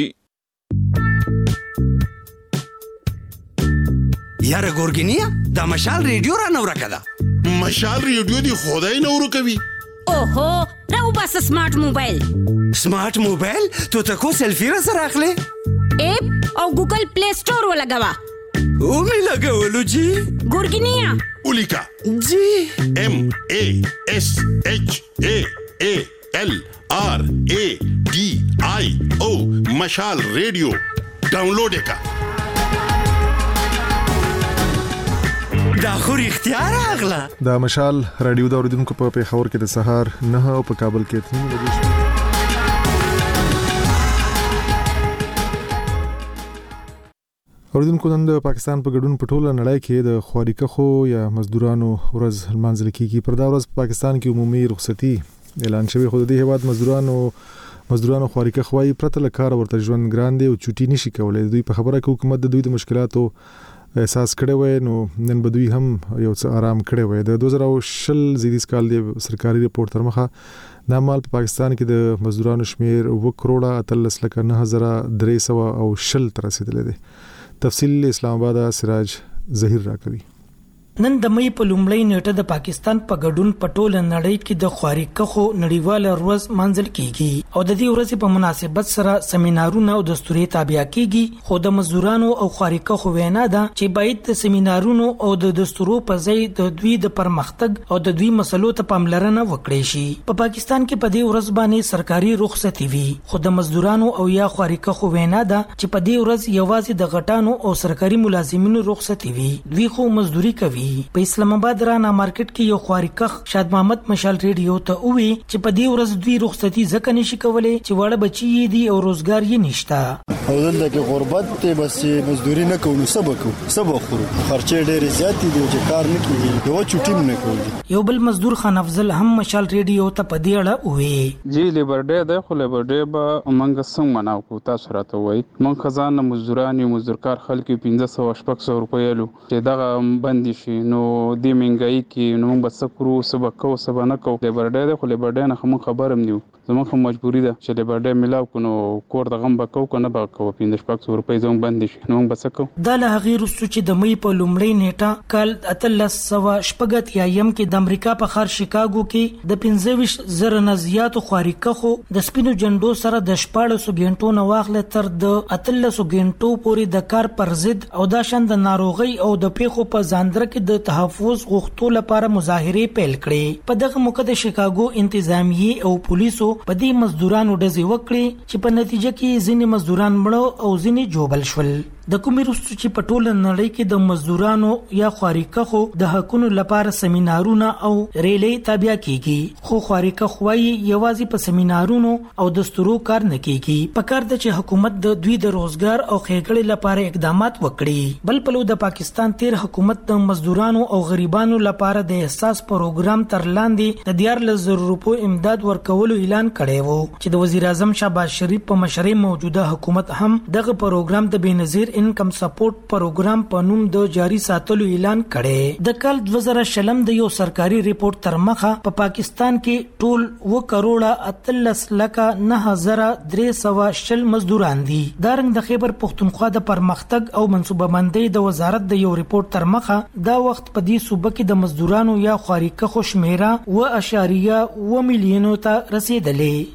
یاره ګورګینیا دا مشال ریډیو را نو راکدا مشال ریډیو دی خدای نو ورکوي. اوهو راو بس سمارټ موبایل سمارټ موبایل ته تاسو سلفي را سره اخلي اپ او ګوګل پلی سٹور ولګوا او می لګولو جی ګورګینیا उलिका G M A S H A A L R A D I O Mashaal radio download का دا خو اختیار اغلا دا مشال رادیو دا اوریدونکو په پیښور کې د سهار نه او په کابل کې تنو بجې اوریدونکو نن د پاکستان په ګډون په ټوله نړۍ کې د خواريکخو یا مزدورانو ورځ لمانځل کیږي. پر دا ورځ په پاکستان کې عمومي رخصتي اعلان شوی، خو د دې هیواد مزدورانو مزدورانو خواريکخوي پرته له کار ورته ژوند ګران دی او چټي نشي کولای. دوی په خبره کې حکومت د دوی د مشکلاتو احساس کړی وای، نو نن به دوی هم یو څه آرام کړی وای. د دوه زره شل زیږدیز کال دی سرکاري رپورت تر مخه دا مال په پاکستان کې د مزدورانو شمیر و کروڑه اتلس لکه نه هزار درې سو او شل تر رسیدلی دی. تفصیل اسلام آباد سراج ظهیر راکوي. نن د مې په لومړۍ نیټه د پاکستان په ګډون په ټوله نړۍ کې د خواريکخو نړیواله ورځ مانځل کیږي او د دې ورځې په مناسبت سره سیمینارونه او دستوري تابع کیږي. خو د مزدورانو او خواريکخو وینا ده چې باید د سیمینارونو او د دستورو په ځای د دوی د پرمختګ او د دوی مسلو ته پاملرنه وکړي شي. په پاکستان کې په دې ورځ باندې سرکاري رخصتي وي، خو د مزدورانو او یا خواريکخو وینا ده چې په دې ورځ یوازې د غټانو او سرکاري ملازمینو رخصتي وي، دوی خو مزدوري کوي. په اسلام آباد رانا مارکیټ کې یو خواريکخ شاد محمد مشال ریډیو ته وی چې په دې ورځ دوی رخصتي ځکه نشي کولای چې واړه بچي دي او روزګار یې نشته. او دلته کې غربت ته بس مزدوري نه کوو، سبق سبق خورو، خرچې ډېرې زیاتې دي چې کار نه کوي، یو چټیم نه کوي. یو بل مزدور خان افضل هم مشال ریډیو ته په دې اړه وی جی لیبر ډے ده، خو لیبر ډے به موږ څنګه مناو کو تاسو راته وای موږ خزانه مزدوران یو مزدورکار خلک پنځه سوه شپږ سوه روپۍ لو چې دغه بند شي، نو د منګای کې نو موږ بس کرو سبق کو سبا نه کو. لیبر ډے ده، خو لیبر ډے نه هم خبرم نیو زموږ مجبوری ده چې لیبر ډے ملاو کو، نو کور د غم بکاو کنه بکاو پنځه شپږ سوه روپۍ زموږ بند شي، نو موږ بس کو. دا له غیر رسو چې د مې په لومړۍ نیټه کال اتلس سوه شپږ یم کې د امریکا په ښار شیکاګو کې د پنځه ویشت زره نه زیاتو خواريکخو د سپینو جنډو سره د شپاړسو غنټو نه واخله تر د اتلسو غنټو پورې د کار پر ضد او د شند ناروغي او د پیښو په ځاندره کې د تحفظ غوښتو لپاره مظاهره پیل کړې. په دغه موقع د شیکاګو انتظامیه او پولیسو په دې مزدورانو ډزې وکړې چې په نتیجه کې ځینې مزدوران مړ او ځینې جوبل شول. د کومې وروسته چې په ټوله نړۍ کې د مزدورانو یا خواريکخو د حقونو لپاره سیمینارونه او ریلې تابع کیږي، خو خواريکخ وايي یوازې په سیمینارونو او دستورو کار نه کیږي. په کار د چې حکومت د دوی د روزګار او خېګړې لپاره اقدامات وکړي. بل پلو د پاکستان تیر حکومت د مزدورانو او غریبانو لپاره د احساس پروګرام تر لاندې د دیارلس زره روپو امداد ورکولو اعلان کړی وو چې د وزیر اعظم شهباز شریف په مشرۍ موجوده حکومت هم دغه پروګرام د بېنظیر انکم سپورټ پروګرام په نوم د جاری ساتلو اعلان کړي. د کال دوه زره شلم د یو سرکاري ریپورت تر مخه په پا پاکستان کې ټول و کروڑه اتلس لکه نه هزار درې سوه شل مزدوران دي. دا رنګ د خیبر پښتونخوا د پرمختګ او منصوبه بندۍ د وزارت د یو ریپورت تر مخه دا وخت په دې صوبه کې د مزدورانو یا خواريکخو شمیره و اشاریه و میلیونو ته رسیدلې.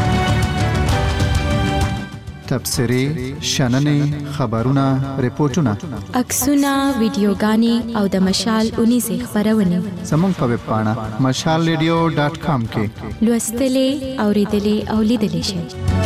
تبصرې، شننې، خبرونه، ریپورتونه، عکسونه، ویډیوګانې او د مشال اونیزې خبرونه زموږ په ویب پاڼه مشال ریډیو ډاټ کام کې لوستلې، اوریدلې او لیدلې شئ.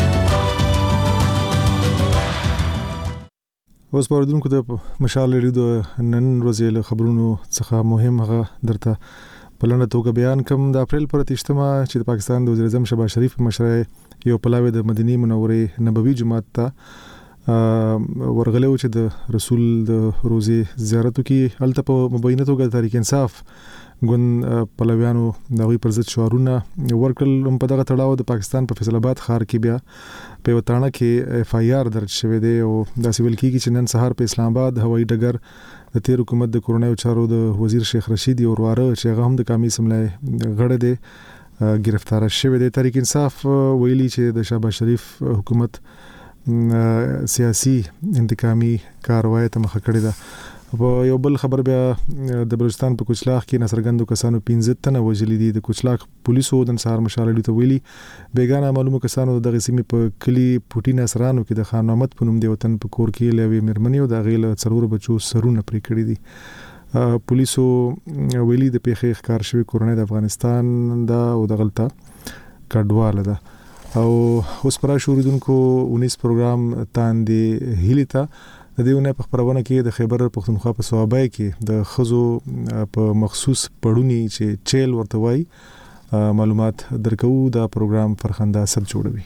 اوس په اردن کې د مشال ریډیو د نن ورځې له خبرونو څخه مهم هغه درته بلنه توګه بیان کوم. د اپریل پر اتیشتمه چې د پاکستان د وزیر اعظم شهباز شریف په مشرۍ یو پلاوی د مدینه منورې نبوي جماعت ته ورغلو چې د رسول د روزي زیارت کوي. الته په مبینه توګه تحریک انصاف ګون پلویانو د وی پر ضد شعارونه ورکل. په دغه تړاو د پاکستان په فیصل آباد ښار کې بیا په وطنه کې اف آی آر درج شوې ده او د سیویل کې چې نن سهار په اسلام آباد هوایي ډګر د تیر حکومت د کورونایي چارو د وزیر شیخ رشید او ورواره چې هغه هم د قومي سملای غړ دی گرفتار شوی دی. تحریک انصاف ویلي چې د شهباز شریف حکومت سیاسي انتقامي کاروایی ته مخه کړې ده. په یو بل خبر بیا د بلوچستان په کوچلاخ کې نصرګندو کسانو پنځه تنه وژلي دي. د کوچلاخ پولیسو د سهار مشالې ته ویلي بیګانه معلومه کسانو دغه سیمې په کلی پوټی نصرانو کې د خان محمد په نوم دی وطن په کور کې لوي مرمنیو د غیله څلور بچو سرونه پرې کړی دي. پولیسو ویلي د پیښې ښکار شوی کورنۍ د افغانستان دا او د غلطه کډواله ده. او اوس پر شروعدونکو اونیس پروګرام تاندې هیلیتا د دیونه په خبرونه کې د خیبر پختونخوا په صوابای کې د خزو په مخصوص پړونی چې چیل ورته وای معلومات درکو. دا پروګرام فرخنده سب جوړوي.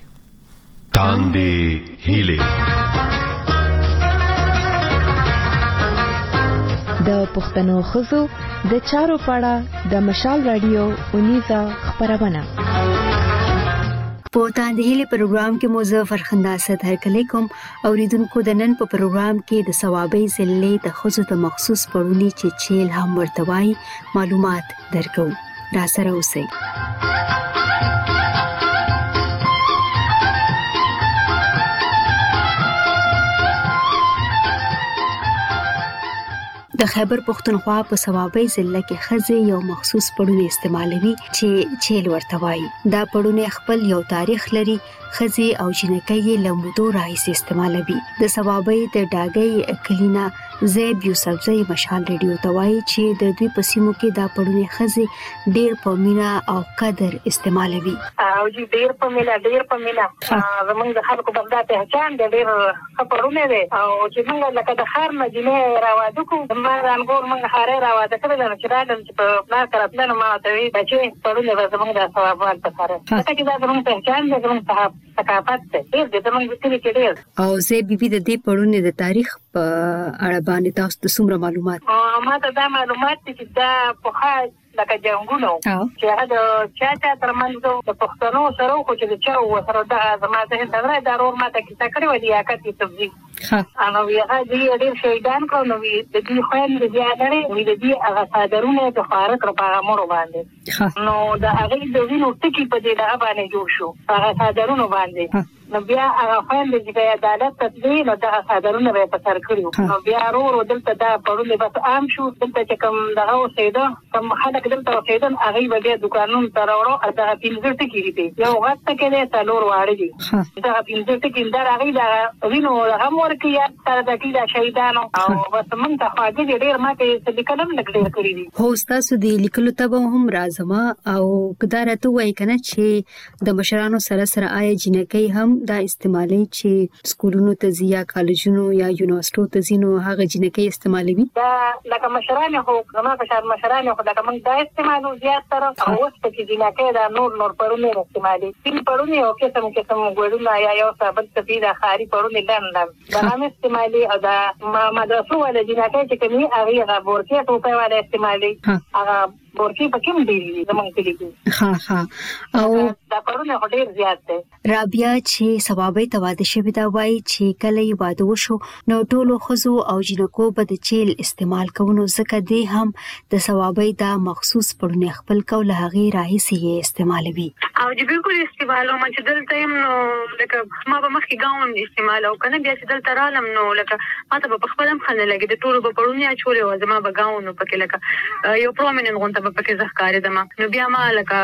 تاندې هیلي د پښتنو خزو د چارو پاړه د مشال رادیو اونیزه خبرونه په تاندهیلی پروګرام کې موزه فرخنده صد هرکلی کوم اوریدونکو د نن په پروګرام کې د ثوابي ضلع د خزو ته مخصوص پړونی چې چیل هم ورتوای معلومات درکو. را سره اوسئ. د خیبر پختونخوا په صوابۍ ضلع کې خزې یو مخصوص پړونی استعمالوي چې چیل ورته وایي. دا پړونی خپل یو تاریخ لري. خزې او جنکۍ له مودو راهیسې استعمالوي. د صوابۍ د ډاګۍ کلینا زیب یوسفزۍ مشال ریډیو ته وایي چې د دوی په سیمو کې دا پړونی خزې ډېر په مینا او قدر استعمالوي. او چې ډېر په مینا ډېر په مینا زمونږ د خلکو په دغه پهچان د ډېر خبرونه دي. او چې موږ لکه د خار مدینه راوادو کوم ما رانګور موږ خاره راوادو کړل چې راځم چې په پلا طرفنه ما ته وی بچي پړونی زمونږ د ثوابات په سره ته چې دا زمونږ پهچان د زمونږ صاحب ثقافت ته ډېر د زمونږ کلی کې ډېر. او زه بیبي د دې پړونی د تاریخ په اړه باندې تاسو ته څومره معلومات؟ ما ته دا معلومات چې دا په لکه جنګونو چې هغه د چا چا ترمنځ د پښتنو سره خو چې د چا وسره د زما ته دا ضرور ما ته کیسه کړې و دي اکا چې تبزي انا وی هغه دې ډېر شهیدان کړو نو د دې خوان د بیا لري وی د دې هغه صادرونه د خارق را په امر باندې نو د هغه د وینو ټکی په دې د باندې جوړ شو هغه صادرونه باندې نو بیا هغه خوان د دې عدالت تدوین او د صادرونه به په سر کړو نو بیا ورو دلته دا پړونی بس عام شو دلته چې کوم دغه اوسېده کوم خلک دلته اوسېدل هغه به دکانونو ته راوړو دا پینځه ټکی دي یو وخت کې له څلور واړه دي دا پینځه ټکی دا هغه دا وینو هم ورکی یا تر د کې شهیدانو او بس مونږ ته خواږه ډېر ماته څه لیکلم نکړي کړی دي. هو تاسو دې لیکلو ته هم راځم او کدارته وای کنه چې د مشرانو سره سره آی جنکۍ هم دا استعمالي چې سکولونو ته ځي یا کالجونو یا یونیورسيټو ته ځي نو هغه جنکۍ استعمالوي. دا لکه مشرانو خو زما په شان مشرانو خو دا کوم دا استعمالو زیات تر او اوس په کې جنکۍ دا نور نور پړونی استعمالي تین پړونی او کې سم کې سم ګورونه یا یو ثابت تفیدا خاري پړونی لاندې دا هم استعمالي او دا مدرسو ولا جنکۍ چې کومي هغه ورکه په په ولا استعمالي هغه ورکی په کوم دی زمونږ کلی کې ها ها او دا پرونه ډېر زیات دی. رابعه چې ثوابي تواده شوی دا وای چې کله یې واده وشو نو ټولو خزو او جنکو به د چیل استعمال کوونو ځکه دی هم د ثوابي دا مخصوص پرونه خپل کول هغه راهیسي یې استعمالوي. او چې بالکل استعمالو ما چې دلته يم نو لکه ما به مخکې گاون استعمال او کنه بیا چې دلته رالم نو لکه ما ته په خپل هم خنه لګي د ټولو په پرونه چولې و زما به گاون پکې لکه یو پرومیننت غونډه په کې ځخکارې دما نو بیا ما لکه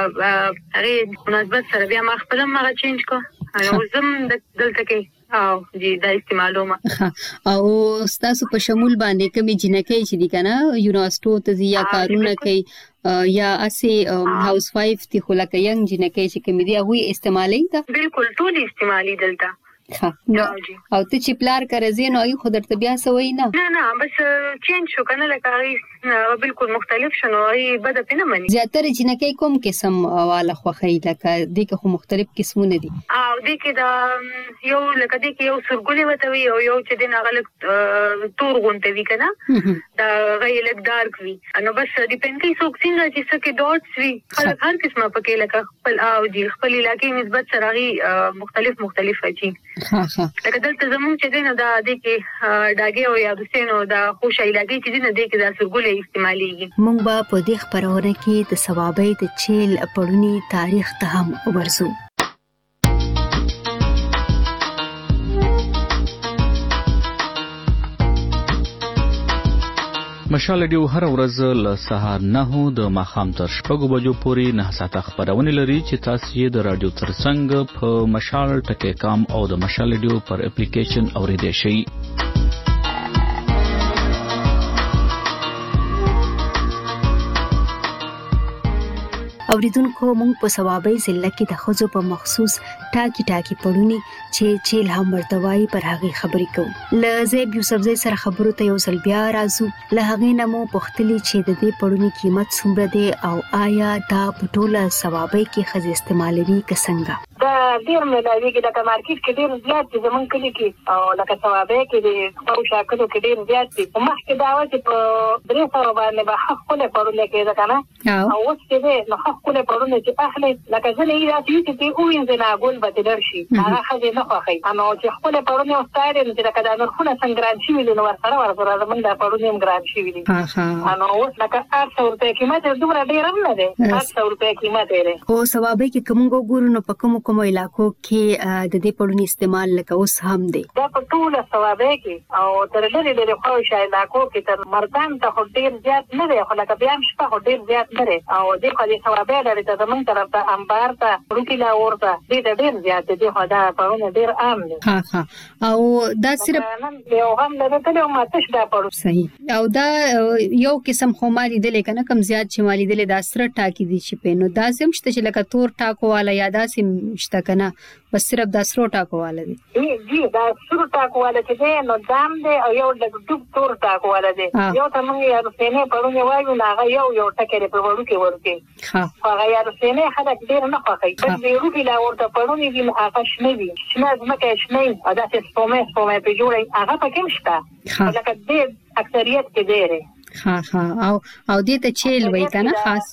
هغه مناسبت سره بیا ما خپل ما چینج کو او زم دلته کې او جی دا استعمالو ما او تاسو په شمول باندې کومي جنکۍ چې دي کنه یونیورسيټو ته یا کارونه کوي یا اسی هاوس وایف تی خو لکه ینګ جنکۍ چې کومي دی هغه استعمالي دا بالکل ټول استعمالي دلته ها نو او ته چې پلار کرځې نو ای خو درته بیا سوي نه نه نه بس چینج شو کنه لکه بالکل مختلف شنو ای بده پنه مني زیاتره جنکۍ کوم قسم والا خوخی لکه دغه خو مختلف قسمونه دي او دغه دا یو لکه دغه یو سرګولي وتوي او یو چې دین غلط تور غونته وی کنه دا غیلک ډارک وی نو بس ډیپند کوي څوک څنګه چې څه کې ډاټس وی هر قسمه پکې لکه خپل او جی خپل علاقې نسبت سره غي مختلف مختلف وي ها ها لکه دلته زموږ چې دینه دا د کې ډاګي او یا د سینو دا خوش علاقې چې دینه د کې دا سرګولې استعماليږي. مونږ به په دې خبرونه کې د ثوابي د چیل پړونی تاریخ ته هم ورزو. مشال ډیو هر ورځ له سهار نه د ماخام تر شپږو بجو پورې نه ساعته خبرونه لري چې تاسو یې د رادیو ترڅنګ په مشال ټکی کام او د مشال ډیو پر اپلیکیشن اوریدئ شئ. اوریدونکو موږ په ثوابي ضلع کې د خزو په مخصوص ټاکی ټاکی پړونی چې چیل هم ورتوي پر هغه خبرې کوو. لزیب یوسفزئی سره خبرو ته یو ځل بیا راځو. له هغه نمو پختلی چې د دې پړونی قیمت څومره دی او آیا دا په ټوله ثوابي کې خزې استعمالوي که څنګه؟ دا ډیر ملاویږي لکه مارکیټ کې ډیر زیات دي زمونږ کلی کې او لکه ثوابي کې دي او شاکلو کې ډیر زیات دي. مخکې دا و چې په درې سوه باندې به حق خپله پړونه کېده که نه او اوس چې دی نو حق خپله پړونه چې اخلي لکه ځینې یې داسې وي چې دې ووینځي نه ګل به دې لړ شي هغه ښځې نه خوښوي. نو چې خپله پړونې اوس تایرې نو چې لکه دا نرخونه څنګه ګران شوي دي نو ورسره ورسره زمونږ دا پړونې هم ګران شوي دي. نو اوس لکه اټ سوه روپۍ قیمت یې دومره ډېر هم نه دی. اټ سوه روپۍ قیمت یې دی. خو ثوابي کې که موږ وګورو نو په کومو کومو علاقو کې د دې پړونې استعمال لکه اوس هم دی؟ دا په ټوله ثوابي کې او تر لرې لرې خواوشا علاقو کې تر مردان ته خو ډېر زیات نه دی خو لکه بیا هم شته خو ډېر زیات نه دی او دې خوا دې ثوابي لرې ته زمونږ طرف ته امبار ته روکي لاور ته دې ته ډېر زیات دی. دې خوا دا پړونه ډېر عام دي. ها ها او دا صرف یو هم لري او ماتش دا پړو صحیح او دا یو قسم خو ما لیدلې کنه کم زیات چې ما لیدلې دا سره ټاکی دي چې په نو دا سم شته چې لکه تور ټاکو والا یا دا سم شته کنه بس صرف دا سرو ټاکو والا دي. جی دا سرو ټاکو والا چې دی نو دام دی او یو د ډوب تور ټاکو والا دی. یو ته موږ یو سینې پړونه وایو نه هغه یو یو ټکرې په وړو کې ورته ها هغه یو سینې خلک ډېر نه خوښوي. بس دې روپی لا ورته پړونه دي هغه شنه دي شنه ځمکه شنه او دا چې سپومې سپومې په جوړي هغه پکې مشته لکه دې اکثریت کې دی. ها ها او او دې ته چیل وای کنه خاص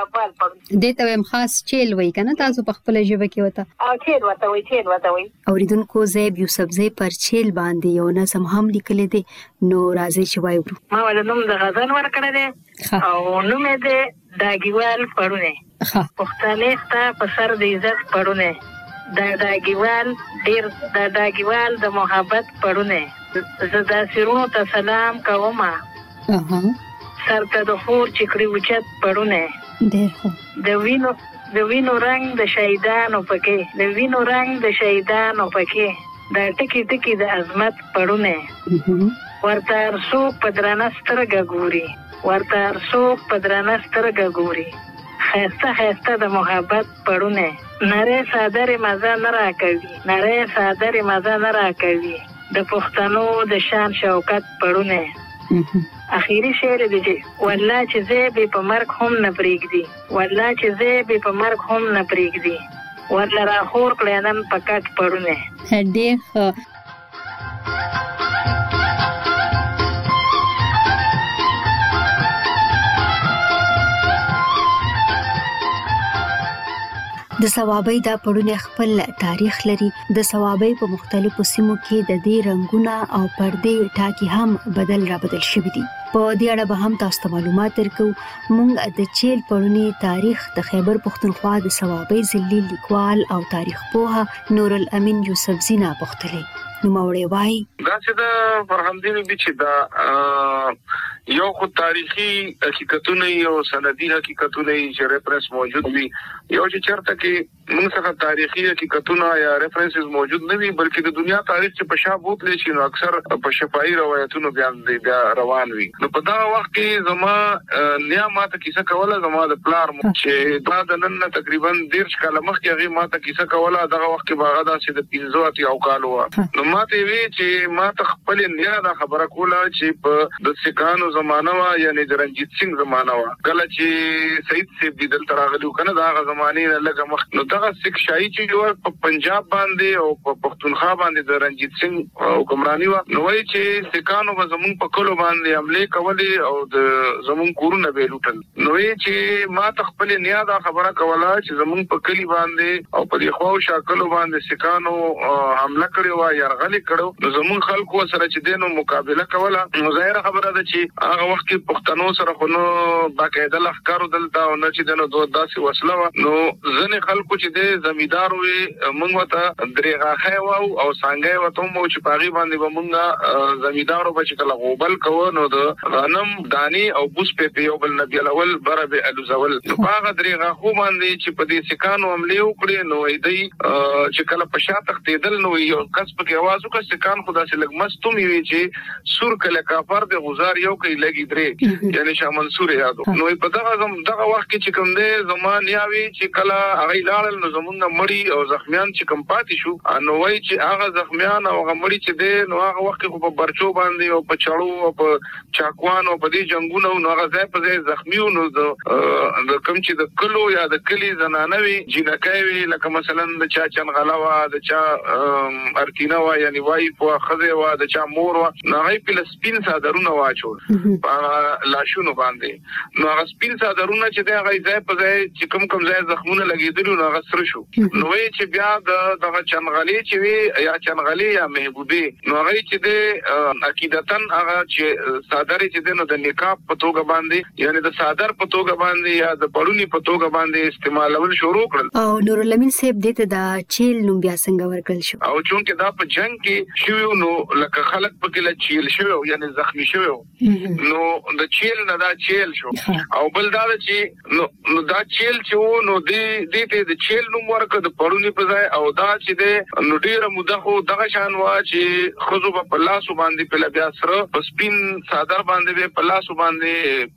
دې ته هم خاص چیل وای کنه تاسو په خپل ژبه کې وته او چیل وته وای چیل وته وای. اوریدونکو زیب یوسفزئی پر چیل باندې یو نظم هم لیکل دي نو راځي چې وایو. ما ول نوم د غزل ورکړه دي او نوم دې داګیوال پړونه پښتنې ته په سر د عزت پړونه دا داګیوال ډیر دا داګیوال د محبت پړونه زدا سرونو ته سلام کوم اها سر ته د خور چکړي وچت پړونه ډېر خو د وینو د وینو رنگ د شهیدانو پکې د وینو رنگ د شهیدانو پکې د ټکی ټکی د عظمت پړونه ورته ارسو پدرانه سترګه ګوري ورته ارسو پدرانه سترګه ګوري خسته خسته د محبت پړونه نره صادره مزه نه راکوي نره صادره مزه نه راکوي د پښتنو د شان شوکت پړونه اخیری شعر دی چې والله چې زه به په مرګ هم نه پرېږدي والله چې زه به په مرګ هم نه پرېږدي ورله راخور کړی نن په کټ پړونه ډېر ښه. د ثوابي دا پړونه خپل تاریخ لري. د ثوابي په مختلفو سیمو کې د دې رنگونه او پردې ټاکی هم بدل را بدل شوي دي. په دې اړه به هم تاسو ته معلومات درکو. موږ د چیل پړونی تاریخ د خیبر پختونخوا د ثوابي ضلع لیکوال او تاریخ پوه نور الامین یوسفزئی نه پوښتلې نو موري وای دا چې د فرهمدین دي چې دا یو خو تاریخي حقیقتونه او سندي حقیقتونه چې ریفرنس موجود وي یو چې چرته کې موږ څنګه تاریخي حقیقتونه یا ریفرنسز موجود نه وي بلکې د دنیا تاریخ چې په شابوت لشي نو اکثر په شفاهي روایتونو بیان دي بیا روان وي. نو په دا وخت کې زما نیامات کیسه کوله زما د پلار چې دا د نن تقریبا ډیر کاله مخکې هغه ماته کیسه کوله دغه وخت کې باغ دا چې د پنځه اتیا او کال و نو ماته وی چې ما ته خپل نه دا خبره کوله چې په د سکانو زمانہ وا یعنی د رنجیت سنگ زمانہ وا کله چې سید سیب د دل تراغلو کنه دا غ زمانه لږه مخ نو دغه سک شای چې جوړ په پنجاب باندې او په پښتونخوا باندې د رنجیت سنگ حکمرانی وا نو وی چې سکانو به زمون په کلو باندې حمله کولې او د زمون کورونه به لوټل نو وی چې ما ته خپل نه دا خبره کوله چې زمون په کلی باندې او په خو شاکلو باندې سکانو حمله کړو وا يرغل کړو نو زمون خلکو سره چې دینو مقابله کوله نو ظاهر خبره ده چې هغه وخت کې پښتنو سره خو نو باقاعده لخرو دلته او نه چې دنو دوه داسې وسله نو ځنې خلکو چې چې د زمیدار وي موږ ته درېغه خو او څنګه وته مو چې پاغي باندې به موږ زمیدارو به چې کله غوبل کوو نو د غنم دانی او بوس په یو بل نبی الاول بره به الوزول نو هغه درېغه خو باندې چې په دې سکانو عملي وکړي نو ایدي چې کله په شاته تختیدل نو یو کس په आवाज وکړ سکان خدا سي لګ مستوم وي چې سور کله کافر د غزار یو کوي لګي درې یعنی شاه منصور یادو نو په دغه زم دغه وخت کې چې کوم دې زمان یاوي چې کله هغه لاړل نو زمونږ مړی او زخمیان چې کوم پاتې شو نو وای چې هغه زخمیان او هغه مړی چې دې نو هغه وخت په برچو باندې او په چړو او په چاکوان او په دې جنگونو نو هغه ځای په ځای زخمیو نو د کوم چې د کلو یا د کلی زنانوي جنکایوي لکه مثلا د چا چنغلاوا د چا ارتینا وا یعنی وای په خزه وا د چا مور وا نو هغه په سپین صادرونه واچول په لاشونو باندې نو هغه سپین صادرونه چې د هغه ځای په ځای چې کوم کوم ځای زخمونه لګیدل نو هغه سره شو نو وای چې بیا د دغه چنغلي چې وی یا چنغلي یا محبوبي نو هغه چې د عقیدتن هغه چې صادر چې د نو د نکاح په توګه باندې یعنی د صادر په توګه باندې یا د پړونی په توګه باندې استعمالول شروع کړل او نور الامین صاحب دې د چیل نوم بیا څنګه ورکړل شو او چونکه دا په جنگ کې شوی نو لکه خلک په کې له چیل شوی یعنی زخمی شوی نو د چیل نه دا چیل شو او بل دا چې نو نو دا چیل چې نو دې دې ته د چیل نوم ورکړ د پړونی په ځای او دا چې د نو ډیره موده خو دغه شان وا چې خزو په لاسو باندې په بیا سره په سپین صادر باندې په لاسو باندې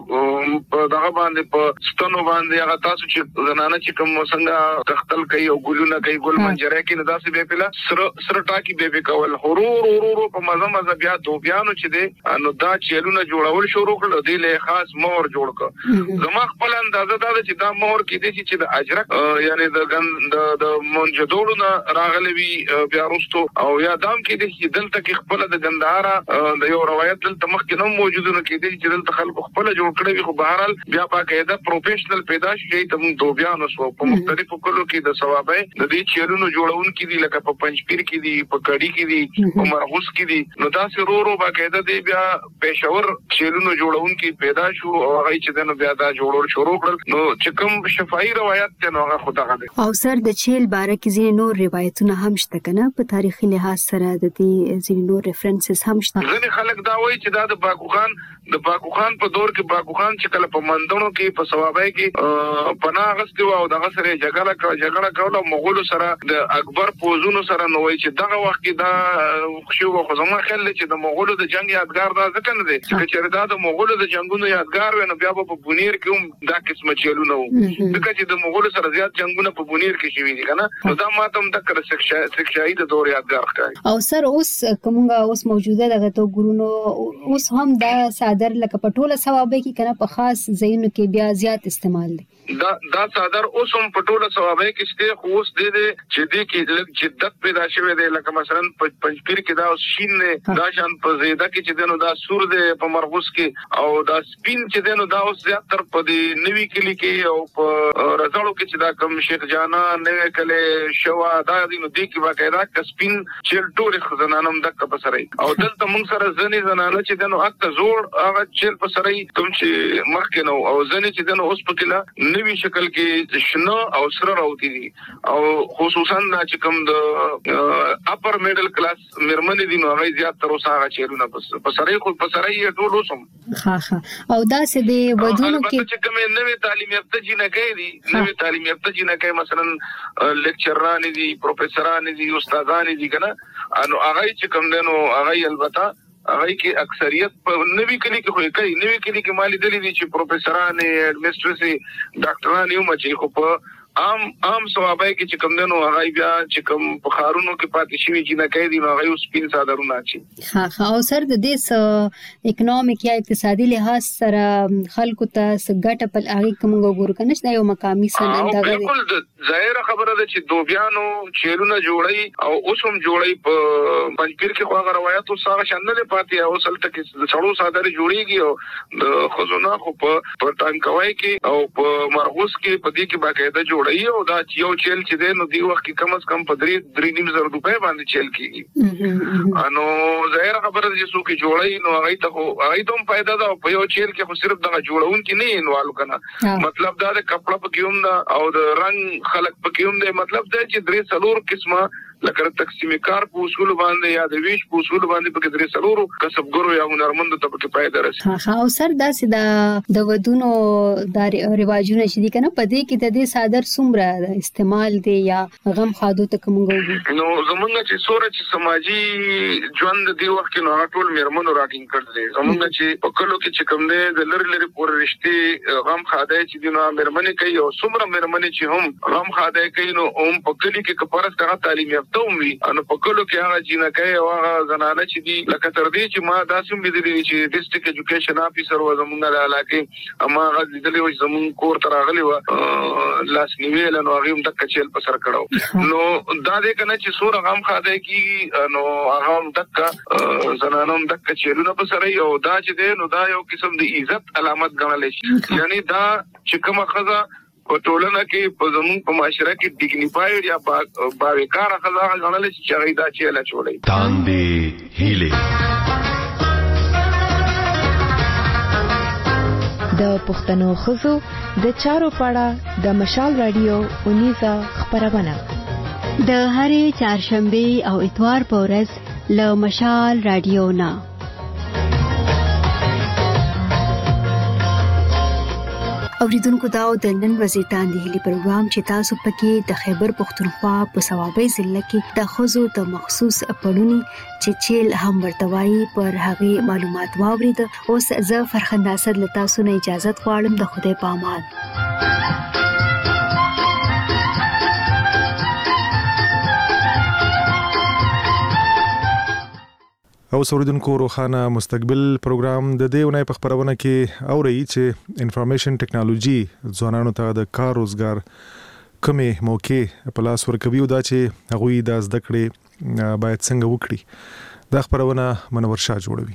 په دغه باندې په ستونو باندې هغه تاسو چې زنانه چې کوم څنګه تختل کوي او ګلونه کوي ګل منجره کې نه داسې به پیلا سر سر ټاکی به به کول هرور هرور په مزه مزه بیا دوبیانو چې دي نو دا چیلونه جوړول شروع کړل دی له خاص مور جوړ کړ زما خپل اندازه دا چې دا مور کې دي چې د اجرک یعنی د غند د منجدولو نه راغلي وي بیا رستو او یا دام کې دي چې دلته کې خپل د غندارا د یو روایت دلته مخکې نو موجوده کې دي چې دلته خلکو خپل جوړ کړی خو بهرال بیا باقاعده پروفیشنل پیدا شي ته دوبیانو سو په مختلفو کلو کې د ثوابه د دې چیرونو جوړون کې دي لکه په پنځپیر کې دي په کړي کې دي په مرغوس کې دي نو دا سرورو باقاعده دی بیا پېښور چیرونو جوړون کې پیدا شو او هغه چې دنو بیا دا جوړول شروع کړل نو چې کوم شفاهي روایت ته نو هغه خدای غږ او سر د چیل باره کې ځینې نور روایتونه هم شته کنه په تاریخي لحاظ سره د دې ځینې نور ریفرنسز هم شته ځینې خلک دا وایي چې دا د باکو خان د باکو خان په دور کې باکو خان چې کله په مندونو کې په ثوابای کې پناه غستو او دغه سره جګړه کړه جګړه کوله مغول سره د اکبر پوزونو سره نو وایي چې دغه وخت کې دا خو خو زما خیال چې د مغولو د جنگ یادګار دا ځکه نه دی چې چې دا د مغولو د جنگونو یادګار ونه بیا په بونیر کې هم دا قسمه چلونه وو ځکه چې د مغولو سره زیات جنگونه په بونیر کې شوي دي کنه نو دا ماته هم د کړه سکشای د دور یادګار ښکاري او سر اوس کومه اوس موجوده دغه تو ګورونو اوس هم دا صادر لکه پټوله ثوابه کې کنه په خاص ځایونو کې بیا زیات استعمال دي دا دا صادر اوس هم پټوله ثوابه کې شته خو اوس دې دې چې دې کې لږ جدت پیدا شوه دی لکه مثلا پنځپیر کې دا اوس شین نه دا شان په زیاده کې چې دنو دا سور دی په مرغوس کې او دا سپین چې دنو دا اوس زیات تر په دې نوي کلی کې او په رزړو کې چې دا کم شیخ جانا نوې کله شوا دا دې نو دې کې باقاعده ک سپین چل ټول خزانانم دک په سره او دلته موږ سره ځنې زنانه چې دنو اته زوړ هغه چل په سره کوم چې مخکې نو او ځنې چې دنو اوس په کله نوی شکل کې شنو او سره راوتی دي او خصوصا چې کوم د اپر میډل کلاس مرمنې دي نو هغه زیات تر اوسه هغه چیرونه په سره خو په سره یې ټول اوسم ها ها او دا سه دی ودونو کې چې کوم نوې تعلیم یافته جنکې دي نوې تعلیم یافته جنکې مثلا لیکچران دي پروفیسوران دي استادان دي کنه انو هغه چې کوم دنو هغه البته هغه کې اکثریت په نوي کلی کې خو کوي نوي کلی کې مالي دلی دي چې پروفیسوران ایڈمنسټریټي ډاکټران یو مچې خو په عام عام ثوابه کې چې کوم دنو هغه بیا چې کوم په خارونو کې پاتې شي چې نه کوي دی هغه سپین صادرونه چی ها ها او سر د دې اکونومیک یا اقتصادي لحاظ سره خلکو ته سګټه په هغه کوم وګورو کنه دا یو مقامي سند دا بالکل ظاهر خبره ده چې دوبیانو چیرونه جوړي او اوس هم جوړي په پنځپیر کې خو هغه روایت او سره شنه پاتې او اصل ته کې څړو صادر جوړيږي او د خزونه خو په ټانکوي کې او په مرغوس کې په دې کې باقاعده جوړي او دا یو چیل چې دی نو دی وخت کې کم از کم په درې درې نیم زره روپۍ باندې چیل کیږي انو ظاهر خبره چې څوک جوړي نو هغه ته هغه ته هم फायदा ده په یو چیل کې خو صرف دغه جوړون کې نه انوالو کنه مطلب دا د کپڑا په کېوم دا او د رنگ خلق په کېوم دی مطلب دا چې درې څلور قسمه لکه تقسیم کار په اصول باندې یا د ویش په اصول باندې په درې څلورو کسبګرو یا هنرمندو ته په فائدہ رسي ها او سر دا سدا د ودونو د رواجونو چې دي کنه په دې کې د دې صادر څومره استعمال دی یا غم خادو ته کومګو نو زمونږ چې سوره چې سماجی ژوند دی وخت کې نو ټول میرمنو راټینګ کړل دي زمونږ چې په کلو کې چې کوم دی د لری لری پور رښتې غم خاده چې دی نو میرمنې کوي او څومره میرمنې چې هم غم خاده کوي نو هم په کلی کې کپارس ته تعلیم تومي ان په کلو کې هغه جنکه او هغه زنانه چې دي لکه تر دې چې ما داسم لیدلې چې ډیسټریکټ ایجوکیشن افیسر و زمونږ د علاقې اما هغه لیدلې و زمون کور تر راغلی و لاس نیویل نو هغه هم د کچل په سر کړو نو دا دې کنه چې سور غم خاده کی نو هغه هم دک زنانه هم دک چیرونه په سر یو دا چې دی نو دا یو قسم د عزت علامت ګڼل شي یعنی دا چې کومه خزه په ټولنه کې په زمون په معاشره کې ډیګنیفاید یا باوقار خزه غنل چې هغه دا چې لا چولې تاندې هیله د پښتنو خزو د چارو پاړه د مشال رادیو اونیزه خبرونه د هرې چهارشنبه او اتوار په ورځ له مشال رادیو نه اوریدونکو دا د نن ورځې تاندې هلي پروګرام چې تاسو پکې د خیبر پختونخوا په صوابۍ ضلع کې د خزو د مخصوص پړونی چې چیل هم ورتوي پر هغه معلومات واورید اوس زه فرخنده اسد له تاسو نه اجازه غواړم د خدای په امان او سوریدونکو روخانه مستقبل پروګرام د دې ونې په خبرونه کې اوري چې انفارمیشن ټیکنالوژي ځوانانو ته د کار روزګار کمې موقع په لاس ورکوي او دا چې هغوی د زده کړې باید څنګه وکړي دا خبرونه منور شاه جوړوي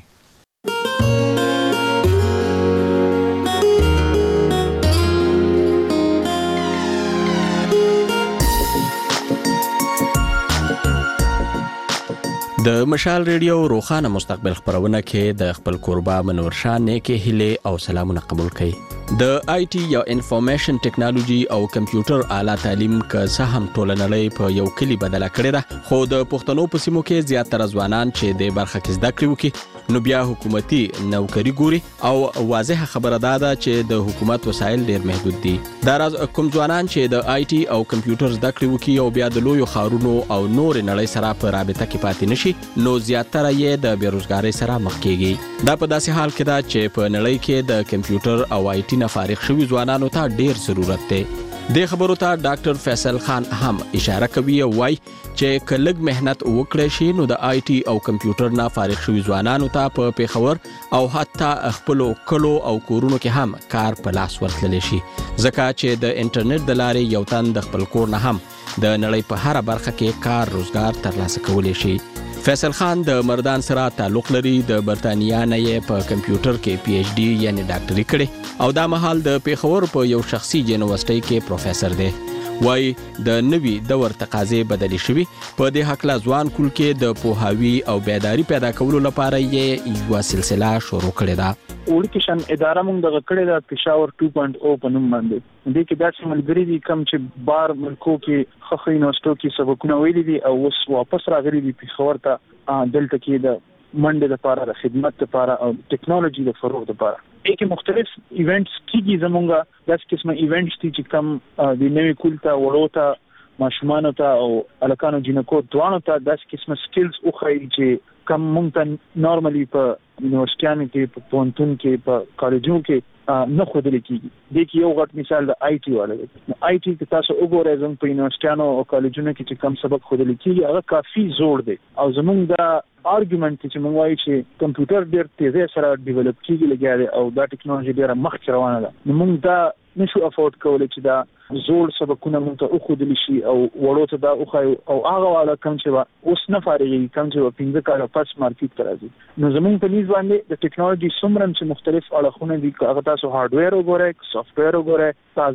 د مشال ریډیو روخانه مستقبل خبرونه کې د خپل قربا منور شاه نیکه هله او سلامونه قبول کړي د آی ټي یا انفارمیشن ټیکنالوژي او کمپیوټر اعلی تعلیم که څه هم ټولنلې په یو کلی بدله کړې ده خو د پښتنو په سیمو کې زیاتره ځوانان چې د برخه کې زده کړې وکړي نو بیا حکومتي نوکری ګوري او واضح خبره ده چې د حکومت وسایل ډیر محدود دي دا راز کوم ځوانان چې د آی ټي او کمپیوټر زده کړې وکړي او بیا د لویو خارونو او نور نړۍ سره په رابطه کې پاتې نشي نو زیاتره یې د بیروزګاری سره مخ کیږي دا په داسې حال کې ده چې په نړۍ کې د کمپیوټر او آی ټي نه فارغ شوي ځوانانو ته ډیر ضرورت دی د خبرو ته ډاکټر فیصل خان هم اشاره کوي او وايي چې کلګ مهنت وکړي شي نو د آی ټي او کمپیوټر نه فارغ شوي ځوانانو ته په پیښور او حتی خپل کلو او کورونو کې هم کار په لاس ورتللی شي ځکه چې د انټرنیټ د لارې یو تن د خپل کور نه هم د نړۍ په هر برخه کې کار روزګار ترلاسه کولی شي فیصل خان د مردان سره تعلق لري د برتانیا نه یې په کمپیوټر کې پی ایچ ډي یعنی ډاکټري کړې او دا مهال د پیښور په یو شخصي یونیورسيټي کې پروفیسور دی وای د نوي دور تقاضې بدلی شوي په دې حق لا ځوان کول کې د پوهاوی او بیداری پیدا کولو لپاره یې یو سلسله شروع کړې ده اورکشن اداره موږ د کړې ده پېښور ټو پوینټ او په نوم باندې دې کې داسې ملګری دي کوم چې بار ملکو کې خخې یونیورسيټو کې سبقونه ویلي دي او اوس واپس راغلي دي پېښور ته دلته کې د منډه لپاره د خدمت لپاره او ټیکنالوژي د فروغ لپاره کې مختلف ایونټس کیږي زمونږه داس قسمه ایونټس دي چې کوم د نوې کولته وړوته ماشومان ته او الکانو جنکو دوانو ته داس قسمه سکلز او خای چې کوم مونږ ته نورمالي په یونیورسيټانو کې په پونتون کې په کالجونو کې نه خودل کیږي د کې یو غټ مثال د آی ټي والے دی آی ټي کې تاسو وګورئ زموږ په یونیورسيټانو او کالجونو کې چې کوم سبق خودل کیږي هغه کافي زوړ دی او زموږ د آرګومنت چې موږ وایو چې کمپیوټر ډېر تیزه سره ډیولپ کیږي لګیاري او دا ټیکنالوژي ډېر مخکې روانه ده نو موږ دا نشو افورد کولای چې دا زوړ سبقونه موږ ته وخودل شي او وړو ته دا اوخایو او هغه والا کوم چې اوس نه فارغي کوم چې پنځه کاله پس مارکیټ ته راځي نو زموږ په نيز باندې د ټیکنالوژي څومره چې مختلف اړخونه دي هغه تاسو هارډویر وګورئ سافټویر وګورئ تازه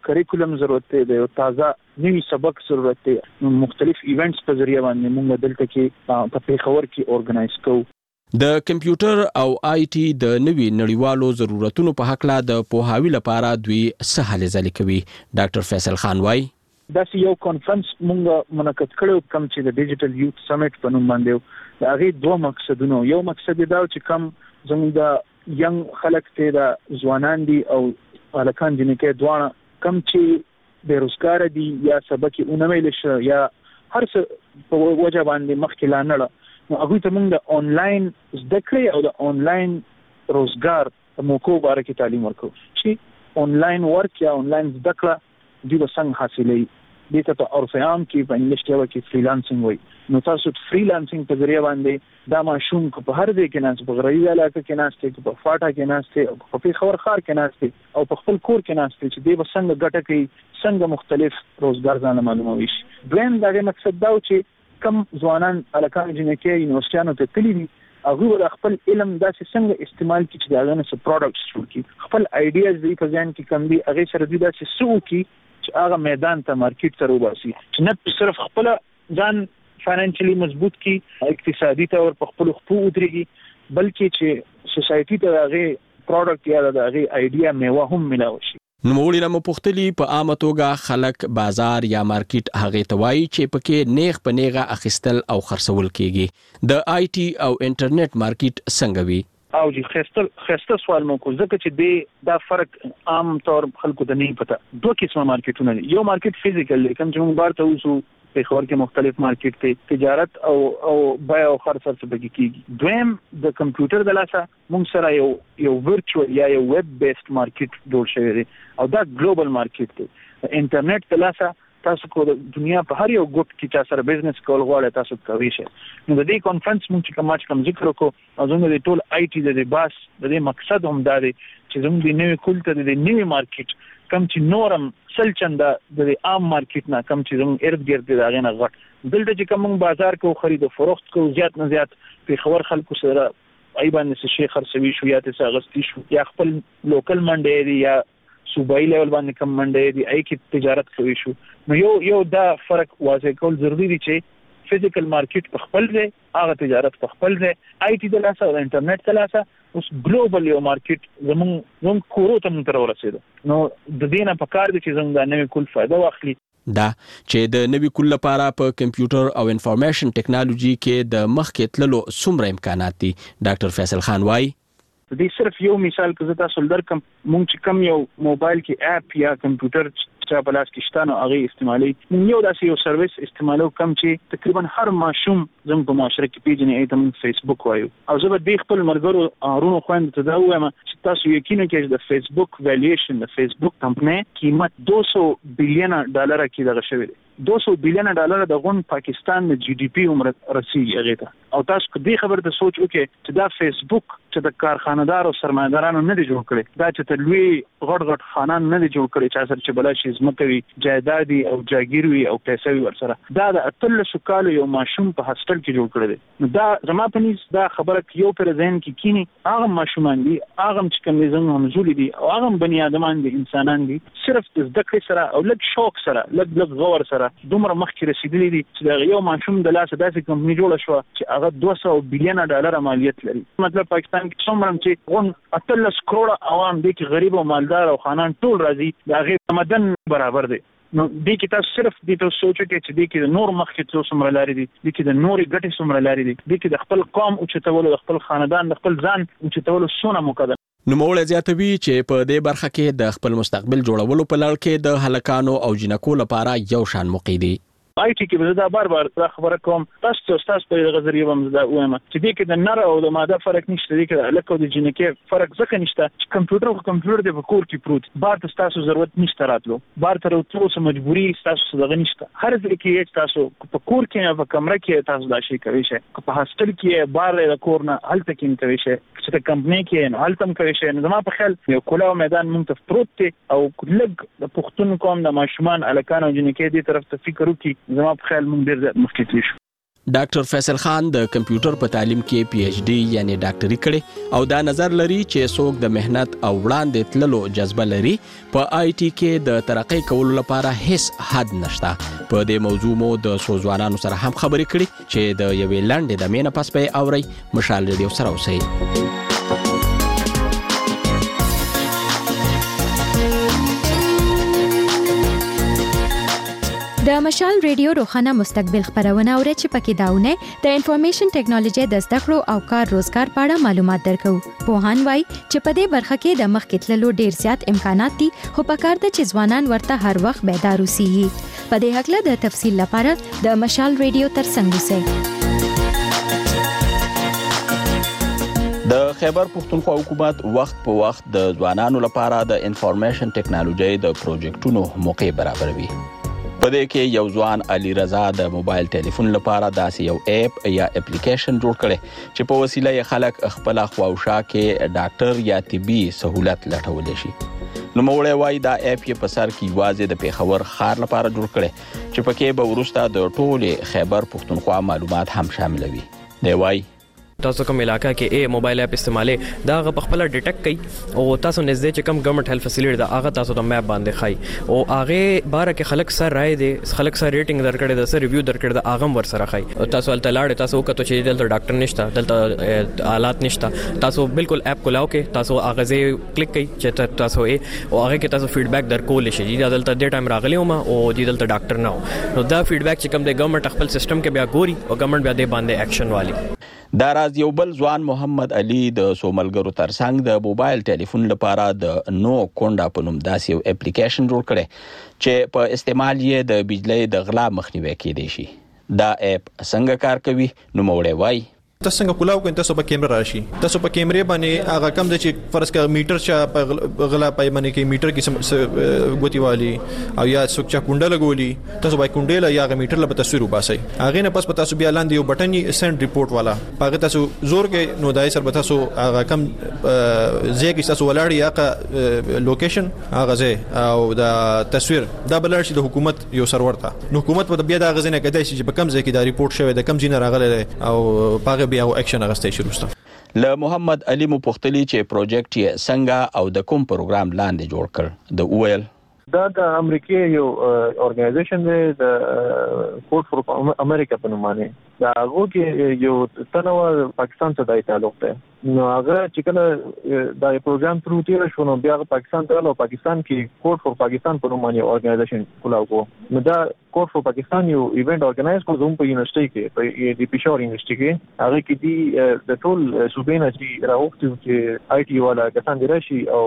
کریکولم ضرورت دی د یو تازه نوي سبق ضرورت دی. مختلف ایونټس په ذریعہ باندې موږ دلته کې په پیښور کې اورګنایز کوو. د کمپیوټر او آی ټي د نوي نړیوالو ضرورتونو په حق لا د پوهاوی لپاره دوی څه هلې ځلې کوي. ډاکټر فیصل خان وایي دا یو کانفرنس مونږ منعقد کړو کوم چې د ډیجیټل یوث سمیټ په نوم باندې د هغه دوه مقصدونه. یو مقصد دا چې کوم زموږ د ینګ خلک ته د ځوانان دي او الکان جنکه دوه کم چې بیروزګار دي یا سبق یې اونوي لشه یا هر څه په وجه باندې مخکې لانړه نو هغه ته موږ د انلاین زده کړې او د انلاین روزګار موکو باره کې تعلیم ورکو چې انلاین ورک یا انلاین زده کړه دوی به څنګه حاصلې دې ته په عرف عام کې په انګلیش کې وایي فریلانسینګ وایي. نو تاسو فریلانسینګ په ذریعہ باندې دا ماشوم کو په هر ځای کې ناس په غریبي علاقه کې ناس ته په فاټا کې ناس ته په پیښور ښار کې ناس ته او په خپل کور کې ناس ته چې دې به څنګه ګټه کوي څنګه مختلف روزګار ځان معلوموي. دویم دا مقصد دا چې کم ځوانان الکان جنکه یونیورسيانو ته تللی دي هغه خپل علم داسې څنګه استعمال کړي چې دا غنه څه پروډکټس جوړ کړي. خپل آیډیاز دې په ځان کې کم دي هغه سره دې داسې سو کې چې هغه میدان ته مارکیټ ته وباسي چې نه صرف خپل ځان فاینانشلی مضبوط کی اقتصادي تور په خپل خپل ودرېږي بلکې چې سوسایټي ته هغه پروډکټ یا هغه آیډیا میوه هم ملاوي شي. نوموړي نه مپختلی په عامه توګه خلک بازار یا مارکیټ هغه توای چې پکې نیغ په نیغه اخیستل او خرڅول کیږي. د آی ټي او انټرنیټ مارکیټ څنګه وي؟ او جی خسته خسته سوال مو کو ځکه چې د دا فرق عام طور خلکو ته نه پته. دوه قسمه مارکیټونه دي. یو مارکیټ فزیکل دی کوم چې موږ بار ته وسو په خور کې مختلف مارکیټ ته تجارت او او بای او خرڅ څه بګی کیږي. دویم د کمپیوټر د لاسه موږ سره یو یو ورچوال یا یو ویب بیسډ مارکیټ جوړ شوی دی او دا ګلوبل مارکیټ دی. انټرنیټ د لاسه تاسو کو د دنیا په هر یو ګوټ کې چې سره بزنس کول غواړي تاسو کوي شي. نو د دې کانفرنس موږ چې کوم کوم ذکر وکړو او زموږ د ټول آی ټي د باس د دې مقصد هم دا دی چې زموږ د نوې کلتور د نوې مارکیټ کم چې نورم سل چنده د عام مارکیټ نه کم چې زموږ ارد ګرد د هغه نه غټ دلته چې کوم بازار کو خرید او فروخت کو زیات نه زیات په خبر خلکو سره ای باندې شي خرڅوي شو یا ته غستی شو یا خپل لوکل منډي دی یا صوبایي لیول باندې کم منډي دی ای کې تجارت کوي شو. نو یو یو دا فرق واضح کول ضروری دی چې فزیکل مارکیټ په خپل دی هغه تجارت په خپل دی آی ټي د لاسه او انټرنیټ د لاسه اوس ګلوبل یو مارکیټ زموږ زموږ کورو ته تر ورسېده. نو د دې نه پکار دي چې زموږ د نوې کول فائدہ واخلي. دا چې د نوې کول لپاره په کمپیوټر او انفارمیشن ټیکنالوژي کې د مخکې تللو څومره امکانات دي. ډاکټر فیصل خان وایي د صرف یو مثال که زه تاسو درکم مونږ چې کم یو موبایل کې اپ یا کمپیوټر چې په لاس کې شته نو هغه استعمالي یو داسې یو سرویس استعمالو کم چې تقریبا هر ماشوم زموږ په معاشره کې پیژنې ایته مونږ فیسبوک وایو او زه به د خپل مرګرو ارونو خويند ته دا وایم چې تاسو یقینا کې د فیسبوک ویلیویشن د فیسبوک کمپنی قیمت دو سو بلین ډالر کې دغه شوی دی. دو سو بلین ډالر د غون پاکستان د جی ډی پی عمر رسیدي هغه ته او تاسو دې خبر د سوچ وکړئ چې دا فیسبوک چې د کارخانه‌دار او سرمایه‌دارانو نه دی جوړ کړی دا چې تر لوی غټ غټ خانان نه دی جوړ کړی چې اثر چې بل شي زمکوي جایدادي او جاګیر وي او پیسې وي ورسره دا د اتل سکال یو ماشوم په هاستل کې جوړ کړی دی. دا زما په نس دا خبره یو پر ذهن کې کینی هغه ماشومان دي هغه چې کوم زموږ همزولي دي او هغه بني ادمان دي انسانان دي صرف د ذکر سره او لږ شوق سره لږ لږ غور سره دومره مخکې رسیدلی دي چې دا یو ماشوم د لاسه داسې کمپنی جوړه شو چې هغه دوه سوه بلین ډالر مالیت لري. مطلب پاکستان کې څومره چې غون اتلس کروڑه عوام دي چې غریب او مالدار او خانان ټول راځي دا غیر مدن برابر دي. نو دې کې تاسو صرف دې ته سوچو کې چې دې کې د نور مخکې څو سمره لري دي دې کې د نوري ګټې سمره لري دي دې کې د خپل قوم او چتولو د خپل خاندان د خپل ځان او چتولو سونه مقدم. نو موږ زیاتوي چې په دې برخه کې د خپل مستقبل جوړولو په لړ کې د هلکانو او جنکو لپاره یو شان موقع آی ټي کې زه دا بار بار دا خبره کوم تاسو تاسو په دغه ذریعہ هم زده وایم چې دې کې د نر او د ماده فرق نشته دې کې د الکو د جنکې فرق ځکه نشته چې کمپیوټر او کمپیوټر د کور کې پروت بار تاسو ضرورت نشته راتلو بار تر اوسه مجبوری تاسو دغه نشته هر ځای کې تاسو په کور کې په کمره کې تاسو دا شي کوي شي په هاستل کې بار د کور نه هلته کې کوي شي چې د کمپنی کې نه هلته کوي شي نو زما په خیال یو کلاو میدان مونږ ته پروت دی او لږ د پښتون قوم د ماشومان الکان او جنکې دې طرف ته فکر وکړي زما په خیال مونږ ډیر مخکې شو. ډاکټر فیصل خان د کمپیوټر په تعلیم کې پی ایچ ډي یعنی ډاکټري کړي او دا نظر لري چې څوک د مهنت او وړاندې تللو جذبه لري په آی ټي کې د ترقۍ کولو لپاره هیڅ حد نشته. په دې موضوع مو د سوزوانانو سره هم خبرې کړي چې د یوې لنډې دمې نه پس به اوري. مشال ریډیو سره اوسئ. د مشال ریډیو روخانه مستقبل خبرونه اوري چې پکې داونه د انفارمیشن ټیکنالوژي د زده کړو او کار روزګار په اړه معلومات درکو. پوهان وایي چې په دې برخه کې د مخکې تللو ډیر زیات امکانات دي، خو پکار ده چې ځوانان ورته هر وخت بیدار اوسي. په دې حق له د تفصیل لپاره د مشال ریډیو ترڅنګ اوسئ. د خیبر پښتونخوا حکومت وخت په وخت د ځوانانو لپاره د انفارمیشن ټیکنالوژي د پروجیکټونو موقع برابروي. په دې کې یو ځوان علي رضا د موبایل ټلیفون لپاره داسې یو اپ یا اپلیکیشن جوړ کړي چې په وسیله یې خلک خپل خواوشا کې ډاکټر یا طبي سہولت لټولی شي. نو موړی وایي دا اپ یې په سر کې یوازې د پیښور ښار لپاره جوړ کړي چې پکې به وروسته د ټولې خیبر پښتونخوا معلومات هم شاملوي. دی وایي تاسو کوم علاقہ کې ای موبایل اپ استعمالې دا غ په خپل ډیټیکټ کوي او تاسو نږدې چې کوم ګورنمنت هیلث فیسیلیټی دا هغه تاسو د میپ باندې خای او هغه بار کې خلک سره راي دي خلک سره ریټینګ درکړي د سره ریویو درکړي دا هغه ور سره خای او تاسو الته لاړ تاسو وکړو چې دلته ډاکټر نشته دلته آلات نشته تاسو بالکل اپ کولاو کې تاسو هغه ځای کلیک کوي چې تاسو ای او هغه کې تاسو فیډبیک درکول شي دا دلته د ټایم راغلی او او دلته ډاکټر نه نو دا فیډبیک چې کوم د ګورنمنت خپل سیستم کې بیا ګوري او ګورنمنت بیا د باندې اکشن والی. دا راز یو بل ځوان محمد علي د سوملګرو ترڅنګ د موبایل ټلیفون لپاره د نو کونډا په نوم داسې یو اپلیکیشن جوړ کړي چې په استعمال یې د بجلی د غلا مخنیوي کېدی شي. دا اپ څنګه کار کوي نو موړی وایي تاسو څنګه کولاو کوئ تاسو په کیمرا راشي تاسو په کیمرې باندې هغه کم د چې فرض کړه میټر چا غلا پای باندې کې میټر کې ګوتی والی او یا څوک چا کونډه لګولي تاسو باید کونډه لا یا میټر له تصویر وباسي هغه نه پس په تاسو بیا لاندې یو بټن یې سند ریپورت والا هغه تاسو زور کې نو دای سر به تاسو هغه کم ځای کې تاسو ولاړ یا لوکیشن هغه ځای او دا تصویر دا بلل شي د حکومت یو سرور ته نو حکومت په بیا دا غزنه کېدای شي چې په کم ځای کې دا ریپورت شوی د کم جینر راغلی او پاغه بیا اکشن اغستې شروع شته. له محمد علي مو پوښتلی چې پروجیکټ یې څنګه او د کوم پروګرام لاندې جوړ کړ. د اویل دا د امریکای یو اورګنایزیشن دی د کوډ فور امریکا په نوم باندې دا هغه کې یو تنوع پاکستان ته د تعلق دی نو هغه چې کله دا پروګرام تر تیر شو نو بیا پاکستان ته له پاکستان کې کوډ فور پاکستان په نوم باندې اورګنایزیشن کولاو کو نو دا کوډ فور پاکستان یو ایونت اورګنایز کو زوم په یونیورسيټي کې په د پېښور یونیورسيټي کې هغه کې دی د ټول صوبې نه چې راوختي چې آی ټي والا کسان دی راشي او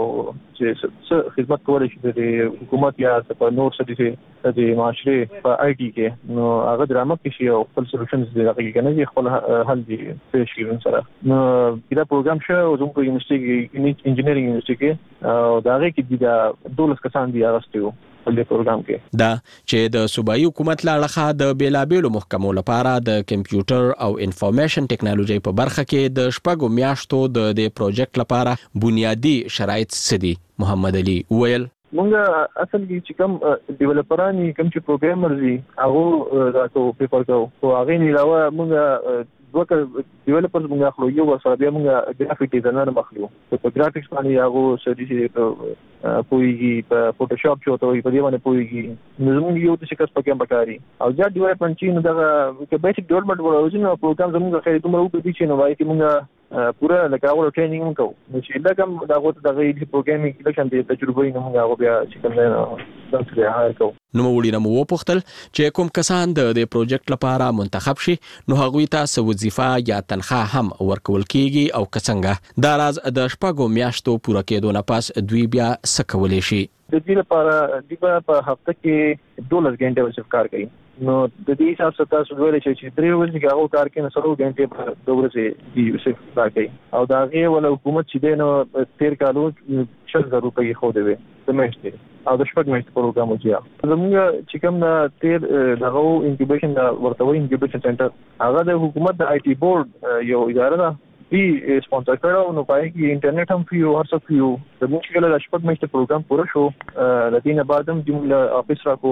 چې خدمت کولای شي د حکومت یا په نور څه دي د معاشره په آی ټي کې نو هغه درامه کې شي او خپل سولوشنز دی هغه کې نه خپل حل دي پېښ کیږي سره نو دا پروګرام شو زوم په یونیورسيټي کې انجینرینګ یونیورسيټي کې او دا هغه کې د دولس کسان دی راستیو په دې پروګرام کې دا چې د صوبایي حکومت لاړه د بیلابېلو محکمو لپاره د کمپیوټر او انفارمیشن ټیکنالوژي په برخه کې د شپږو میاشتو د دې پروجیکټ لپاره بنیادی شرایط سدي. محمد علي ویل مونږ اصل کې چې کوم ډیولپرانی کوم چې پروګرامرز دي هغه تاسو پیپر کو او هغه نه علاوه مونږ دوه ډیولپرز مونږ خو یو ورسره بیا مونږ ګرافیک ډیزاینر مخلو په ګرافیکس باندې هغه سړي چې پويږي په فوټوشاپ چوته وي په دې باندې پويږي نو زموږ یو څه کس پکې بکاري او ځا ډیولپمنٹ چې نو دا کې بیسیک ډیولپمنٹ ورته نو پروګرام زموږ خیر کومه په دې چې نو وایي چې مونږ پورا لکه اول ټریننګ وکاو نو چې دا کوم دا غوته د غوړي پروګرامینګ کې لکه د تجربه نه موږ بیا چې کوم نه تاسو هایر کو نو وړي نو وو پختل چې کوم کسان د دې پروجیکټ لپاره منتخب شي نو هغوی ته وظیفه یا تنخواه هم ورکول کیږي او کڅنګه دا راز د شپږو میاشتو پوره کېدو نه پس دوی بیا سکولې شي. د دې لپاره د په هفته کې دولس غنټه وسف کار کوي نو د دې حساب سره تاسو ویل شئ چې درې ورځې کې هغه کار کوي نو سلو غنټه په دوه ورځې دی وسف کار کوي او دا غي ول حکومت چې دی نو تیر کالو شل زره روپۍ خو دی د میاشتې او د شپږ میاشتې پروګرام وځي زموږ چې کوم د تیر دغه انکیوبیشن ورته انکیوبیشن سنټر هغه د حکومت د آی ټي بورډ یو اداره ده دی سپانسر کړو نو پای کې انټرنیټ هم فری او هر څه فری او د موږ کله د شپږ میاشتې پروګرام پوره شو د دې نه بعد هم جمله افیس را کو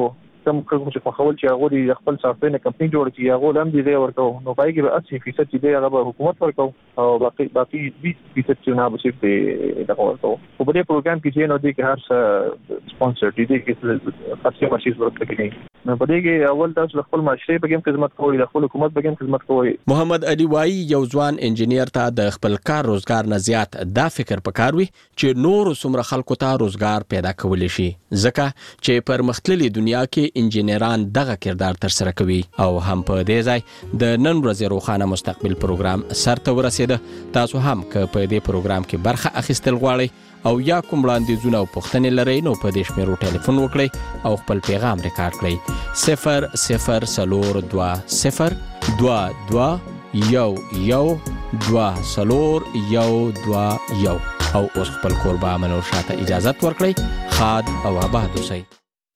کم کوم چې په خول چې هغه د خپل سافټویر کمپنی جوړ کړي هغه هم دې ورکو نو پای کې به اسی فیصد چې هغه حکومت ورکو او باقي باقي بیس فیصد چې نه به صرف د ورکو په دې پروګرام کې چې نو دې کې هر څه سپانسر دي کې خاصه ماشي ورکړي نو په دې کې اول تاسو خپل معاشري په کې خدمت کوئ د خپل حکومت په کې خدمت کوئ. محمد علي وای یو ځوان انجنیر ته د خپل کار روزګار نه زیات دا فکر پکاروي چې نور څومره خلکو ته روزګار پیدا کول شي ځکه چې پر مختلفي دنیا کې انجنیران دغه کردار تر سره کوي او هم په دې ځای د نن ورځې روخانه مستقبل پروګرام سرته ورسید. تاسو هم که په دې پروګرام کې برخه اخیستل غواړئ او یا کوم وړاندیزونه او پوښتنې لرئ نو په دې شمیرو ټلیفون وکړئ او خپل پیغام ریکارډ کړئ صفر صفر صفر دوه صفر دوه دوه یو یو دوه صفر یو دوه یو او اوس خپل کوربه منور شاته اجازه ورکړئ. خاد او آباد اوسئ.